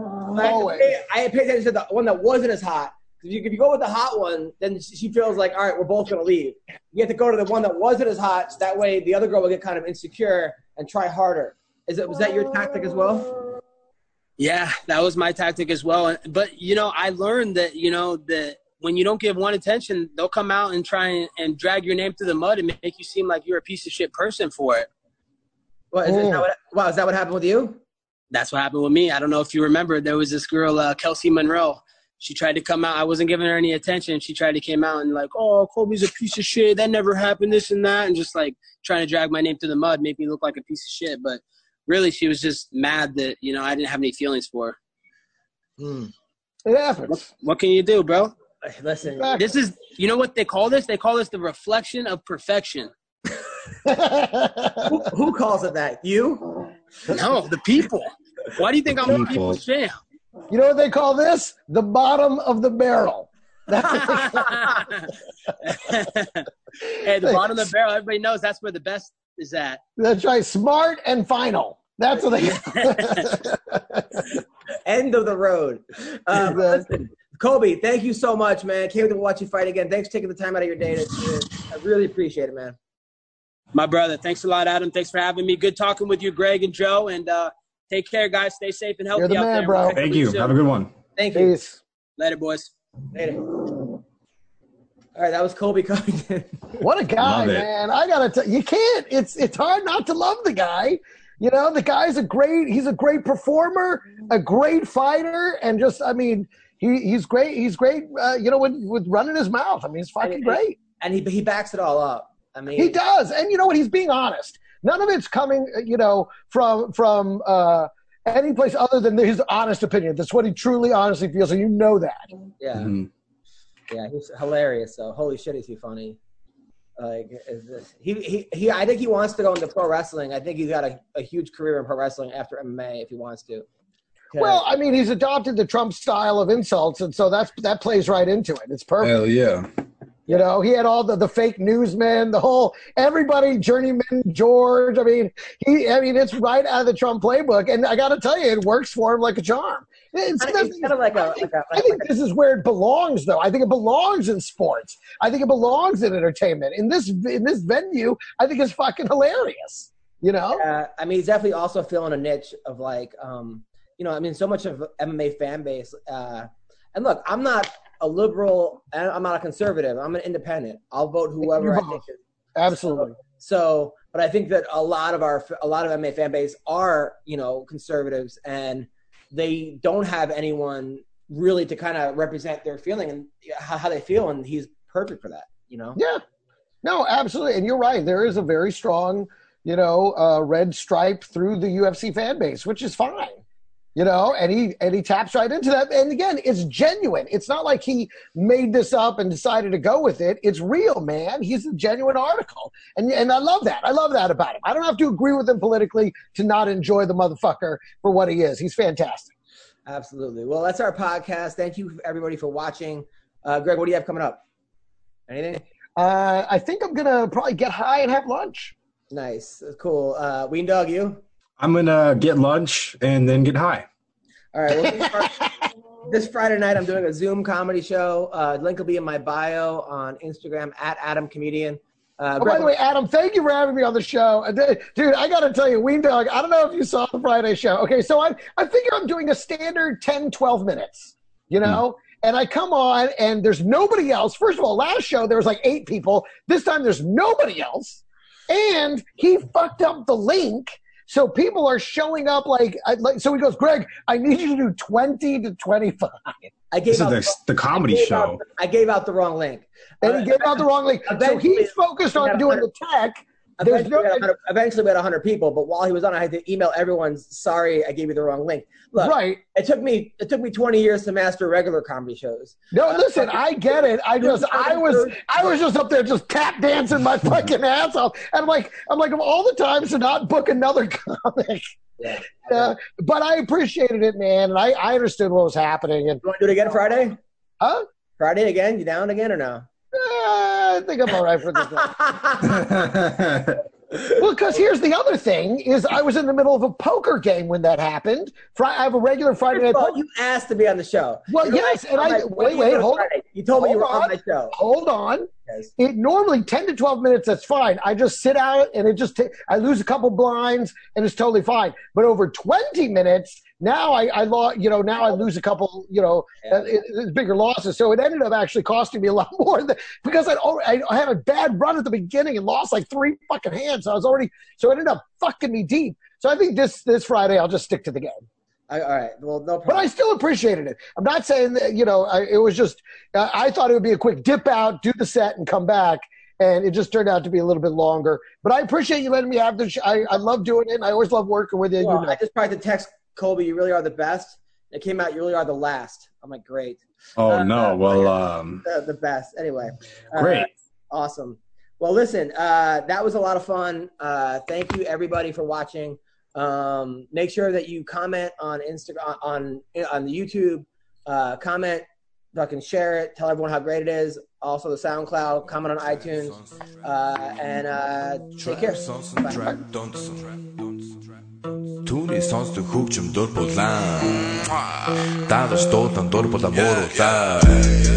I paid attention to the one that wasn't as hot. If you go with the hot one, then she feels like, all right, we're both going to leave. You have to go to the one that wasn't as hot, so that way the other girl will get kind of insecure and try harder. Was that your tactic as well? Yeah, that was my tactic as well. But, I learned that, that when you don't give one attention, they'll come out and try and drag your name through the mud and make you seem like you're a piece of shit person for it. Well, is that what happened with you? That's what happened with me. I don't know if you remember, there was this girl, Kelsey Monroe. She tried to come out. I wasn't giving her any attention. She tried to came out and like, oh, Colby's a piece of shit. That never happened, this and that. And just like trying to drag my name through the mud, make me look like a piece of shit. But really, she was just mad that, I didn't have any feelings for her. It happens. What can you do, bro? Listen. This is, you know what they call this? They call this the reflection of perfection. Who calls it that? You? No, the people. Why do you think I'm a people's champ? You know what they call this? The bottom of the barrel. Hey, the bottom of the barrel, everybody knows that's where the best is at. That's right. Smart and final. That's what they End of the road. Listen, Colby, thank you so much, man. Can't wait to watch you fight again. Thanks for taking the time out of your day. I really appreciate it, man. My brother. Thanks a lot, Adam. Thanks for having me. Good talking with you, Greg and Joe. And take care, guys. Stay safe and healthy. You're the out man, there. bro. Thank you. Have a good one. Thank you. Peace. Later, boys. Later. All right, that was Colby Covington. What a guy, man. I got to tell you, can't. It's hard not to love the guy. The guy's he's a great performer, a great fighter, and just, he's great. He's great, with running his mouth. He's fucking great. And he backs it all up. He does. And you know what? He's being honest. None of it's coming, from any place other than his honest opinion. That's what he truly, honestly feels, and you know that. Yeah. Mm-hmm. Yeah, he's hilarious. So holy shit, is he funny? I think he wants to go into pro wrestling. I think he's got a huge career in pro wrestling after MMA if he wants to. Well, I mean, he's adopted the Trump style of insults, and so that plays right into it. It's perfect. Hell yeah. You know, he had all the fake newsmen, everybody, Journeyman George. I mean, it's right out of the Trump playbook, and I got to tell you, it works for him like a charm. It's kind of like I think this is where it belongs, though. I think it belongs in sports. I think it belongs in entertainment. In this venue, I think it's fucking hilarious. You know? I mean, he's definitely also filling a niche of like, so much of MMA fan base. And look, I'm not a liberal and I'm not a conservative. I'm an independent. I'll vote whoever I think is. Absolutely. So, but I think that a lot of MMA fan base are, conservatives, and they don't have anyone really to kind of represent their feeling and how they feel, and he's perfect for that, Yeah. No, absolutely. And you're right. There is a very strong, red stripe through the UFC fan base, which is fine. And he taps right into that. And again, it's genuine. It's not like he made this up and decided to go with it. It's real, man. He's a genuine article. And I love that. I love that about him. I don't have to agree with him politically to not enjoy the motherfucker for what he is. He's fantastic. Absolutely. Well, that's our podcast. Thank you, everybody, for watching. Greg, what do you have coming up? Anything? I think I'm going to probably get high and have lunch. Nice. Cool. Ween Dog, you? I'm going to get lunch and then get high. All right. Well, this Friday night, I'm doing a Zoom comedy show. Link will be in my bio on Instagram @AdamComedian. By the way, Adam, thank you for having me on the show. Dude, I got to tell you, Ween Dog, I don't know if you saw the Friday show. Okay, so I figure I'm doing a standard 10, 12 minutes, And I come on, and there's nobody else. First of all, last show, there was like 8 people. This time, there's nobody else. And he fucked up the link. So people are showing up so he goes, Greg, I need you to do 20 to 25. This is the comedy show. I gave out the wrong link. And he gave out the wrong link. So he's focused on doing the tech. Eventually we had 100 people, but while he was on, I had to email everyone, sorry, I gave you the wrong link. Look, right. It took me 20 years to master regular comedy shows. No, listen, I get it. I was just up there just tap dancing my fucking ass off. And I'm like, of all the times to not book another comic. Yeah. But I appreciated it, man. And I understood what was happening. And you want to do it again Friday? Huh? Friday again? You down again or no? I think I'm all right for this one. Well, because here's the other thing is I was in the middle of a poker game when that happened. I have a regular Friday night poker. You asked to be on the show. Well, yes. And wait, hold on. You told me you were on my show. Hold on. Yes. It normally 10 to 12 minutes, that's fine. I just sit out and I lose a couple blinds and it's totally fine. But over 20 minutes, now I lose a couple, bigger losses. So it ended up actually costing me a lot more because I had a bad run at the beginning and lost like 3 fucking hands. So it ended up fucking me deep. So I think this Friday I'll just stick to the game. All right. Well, no problem. But I still appreciated it. I'm not saying that, it was just, I thought it would be a quick dip out, do the set and come back. And it just turned out to be a little bit longer. But I appreciate you letting me have this. I love doing it. And I always love working with you. Well, I just tried to text Colby, you really are the best. It came out, you really are the last. I'm like, great. Oh, no. Well, the best. Anyway. Great. Awesome. Well, listen, that was a lot of fun. Thank you, everybody, for watching. Make sure that you comment on Instagram, on the YouTube, comment, fucking share it, tell everyone how great it is. Also the SoundCloud, comment on iTunes, and take care. Түүний сонсдог хөгжим дур булаан. Даадаж дуудан дур булаа мууруулаа.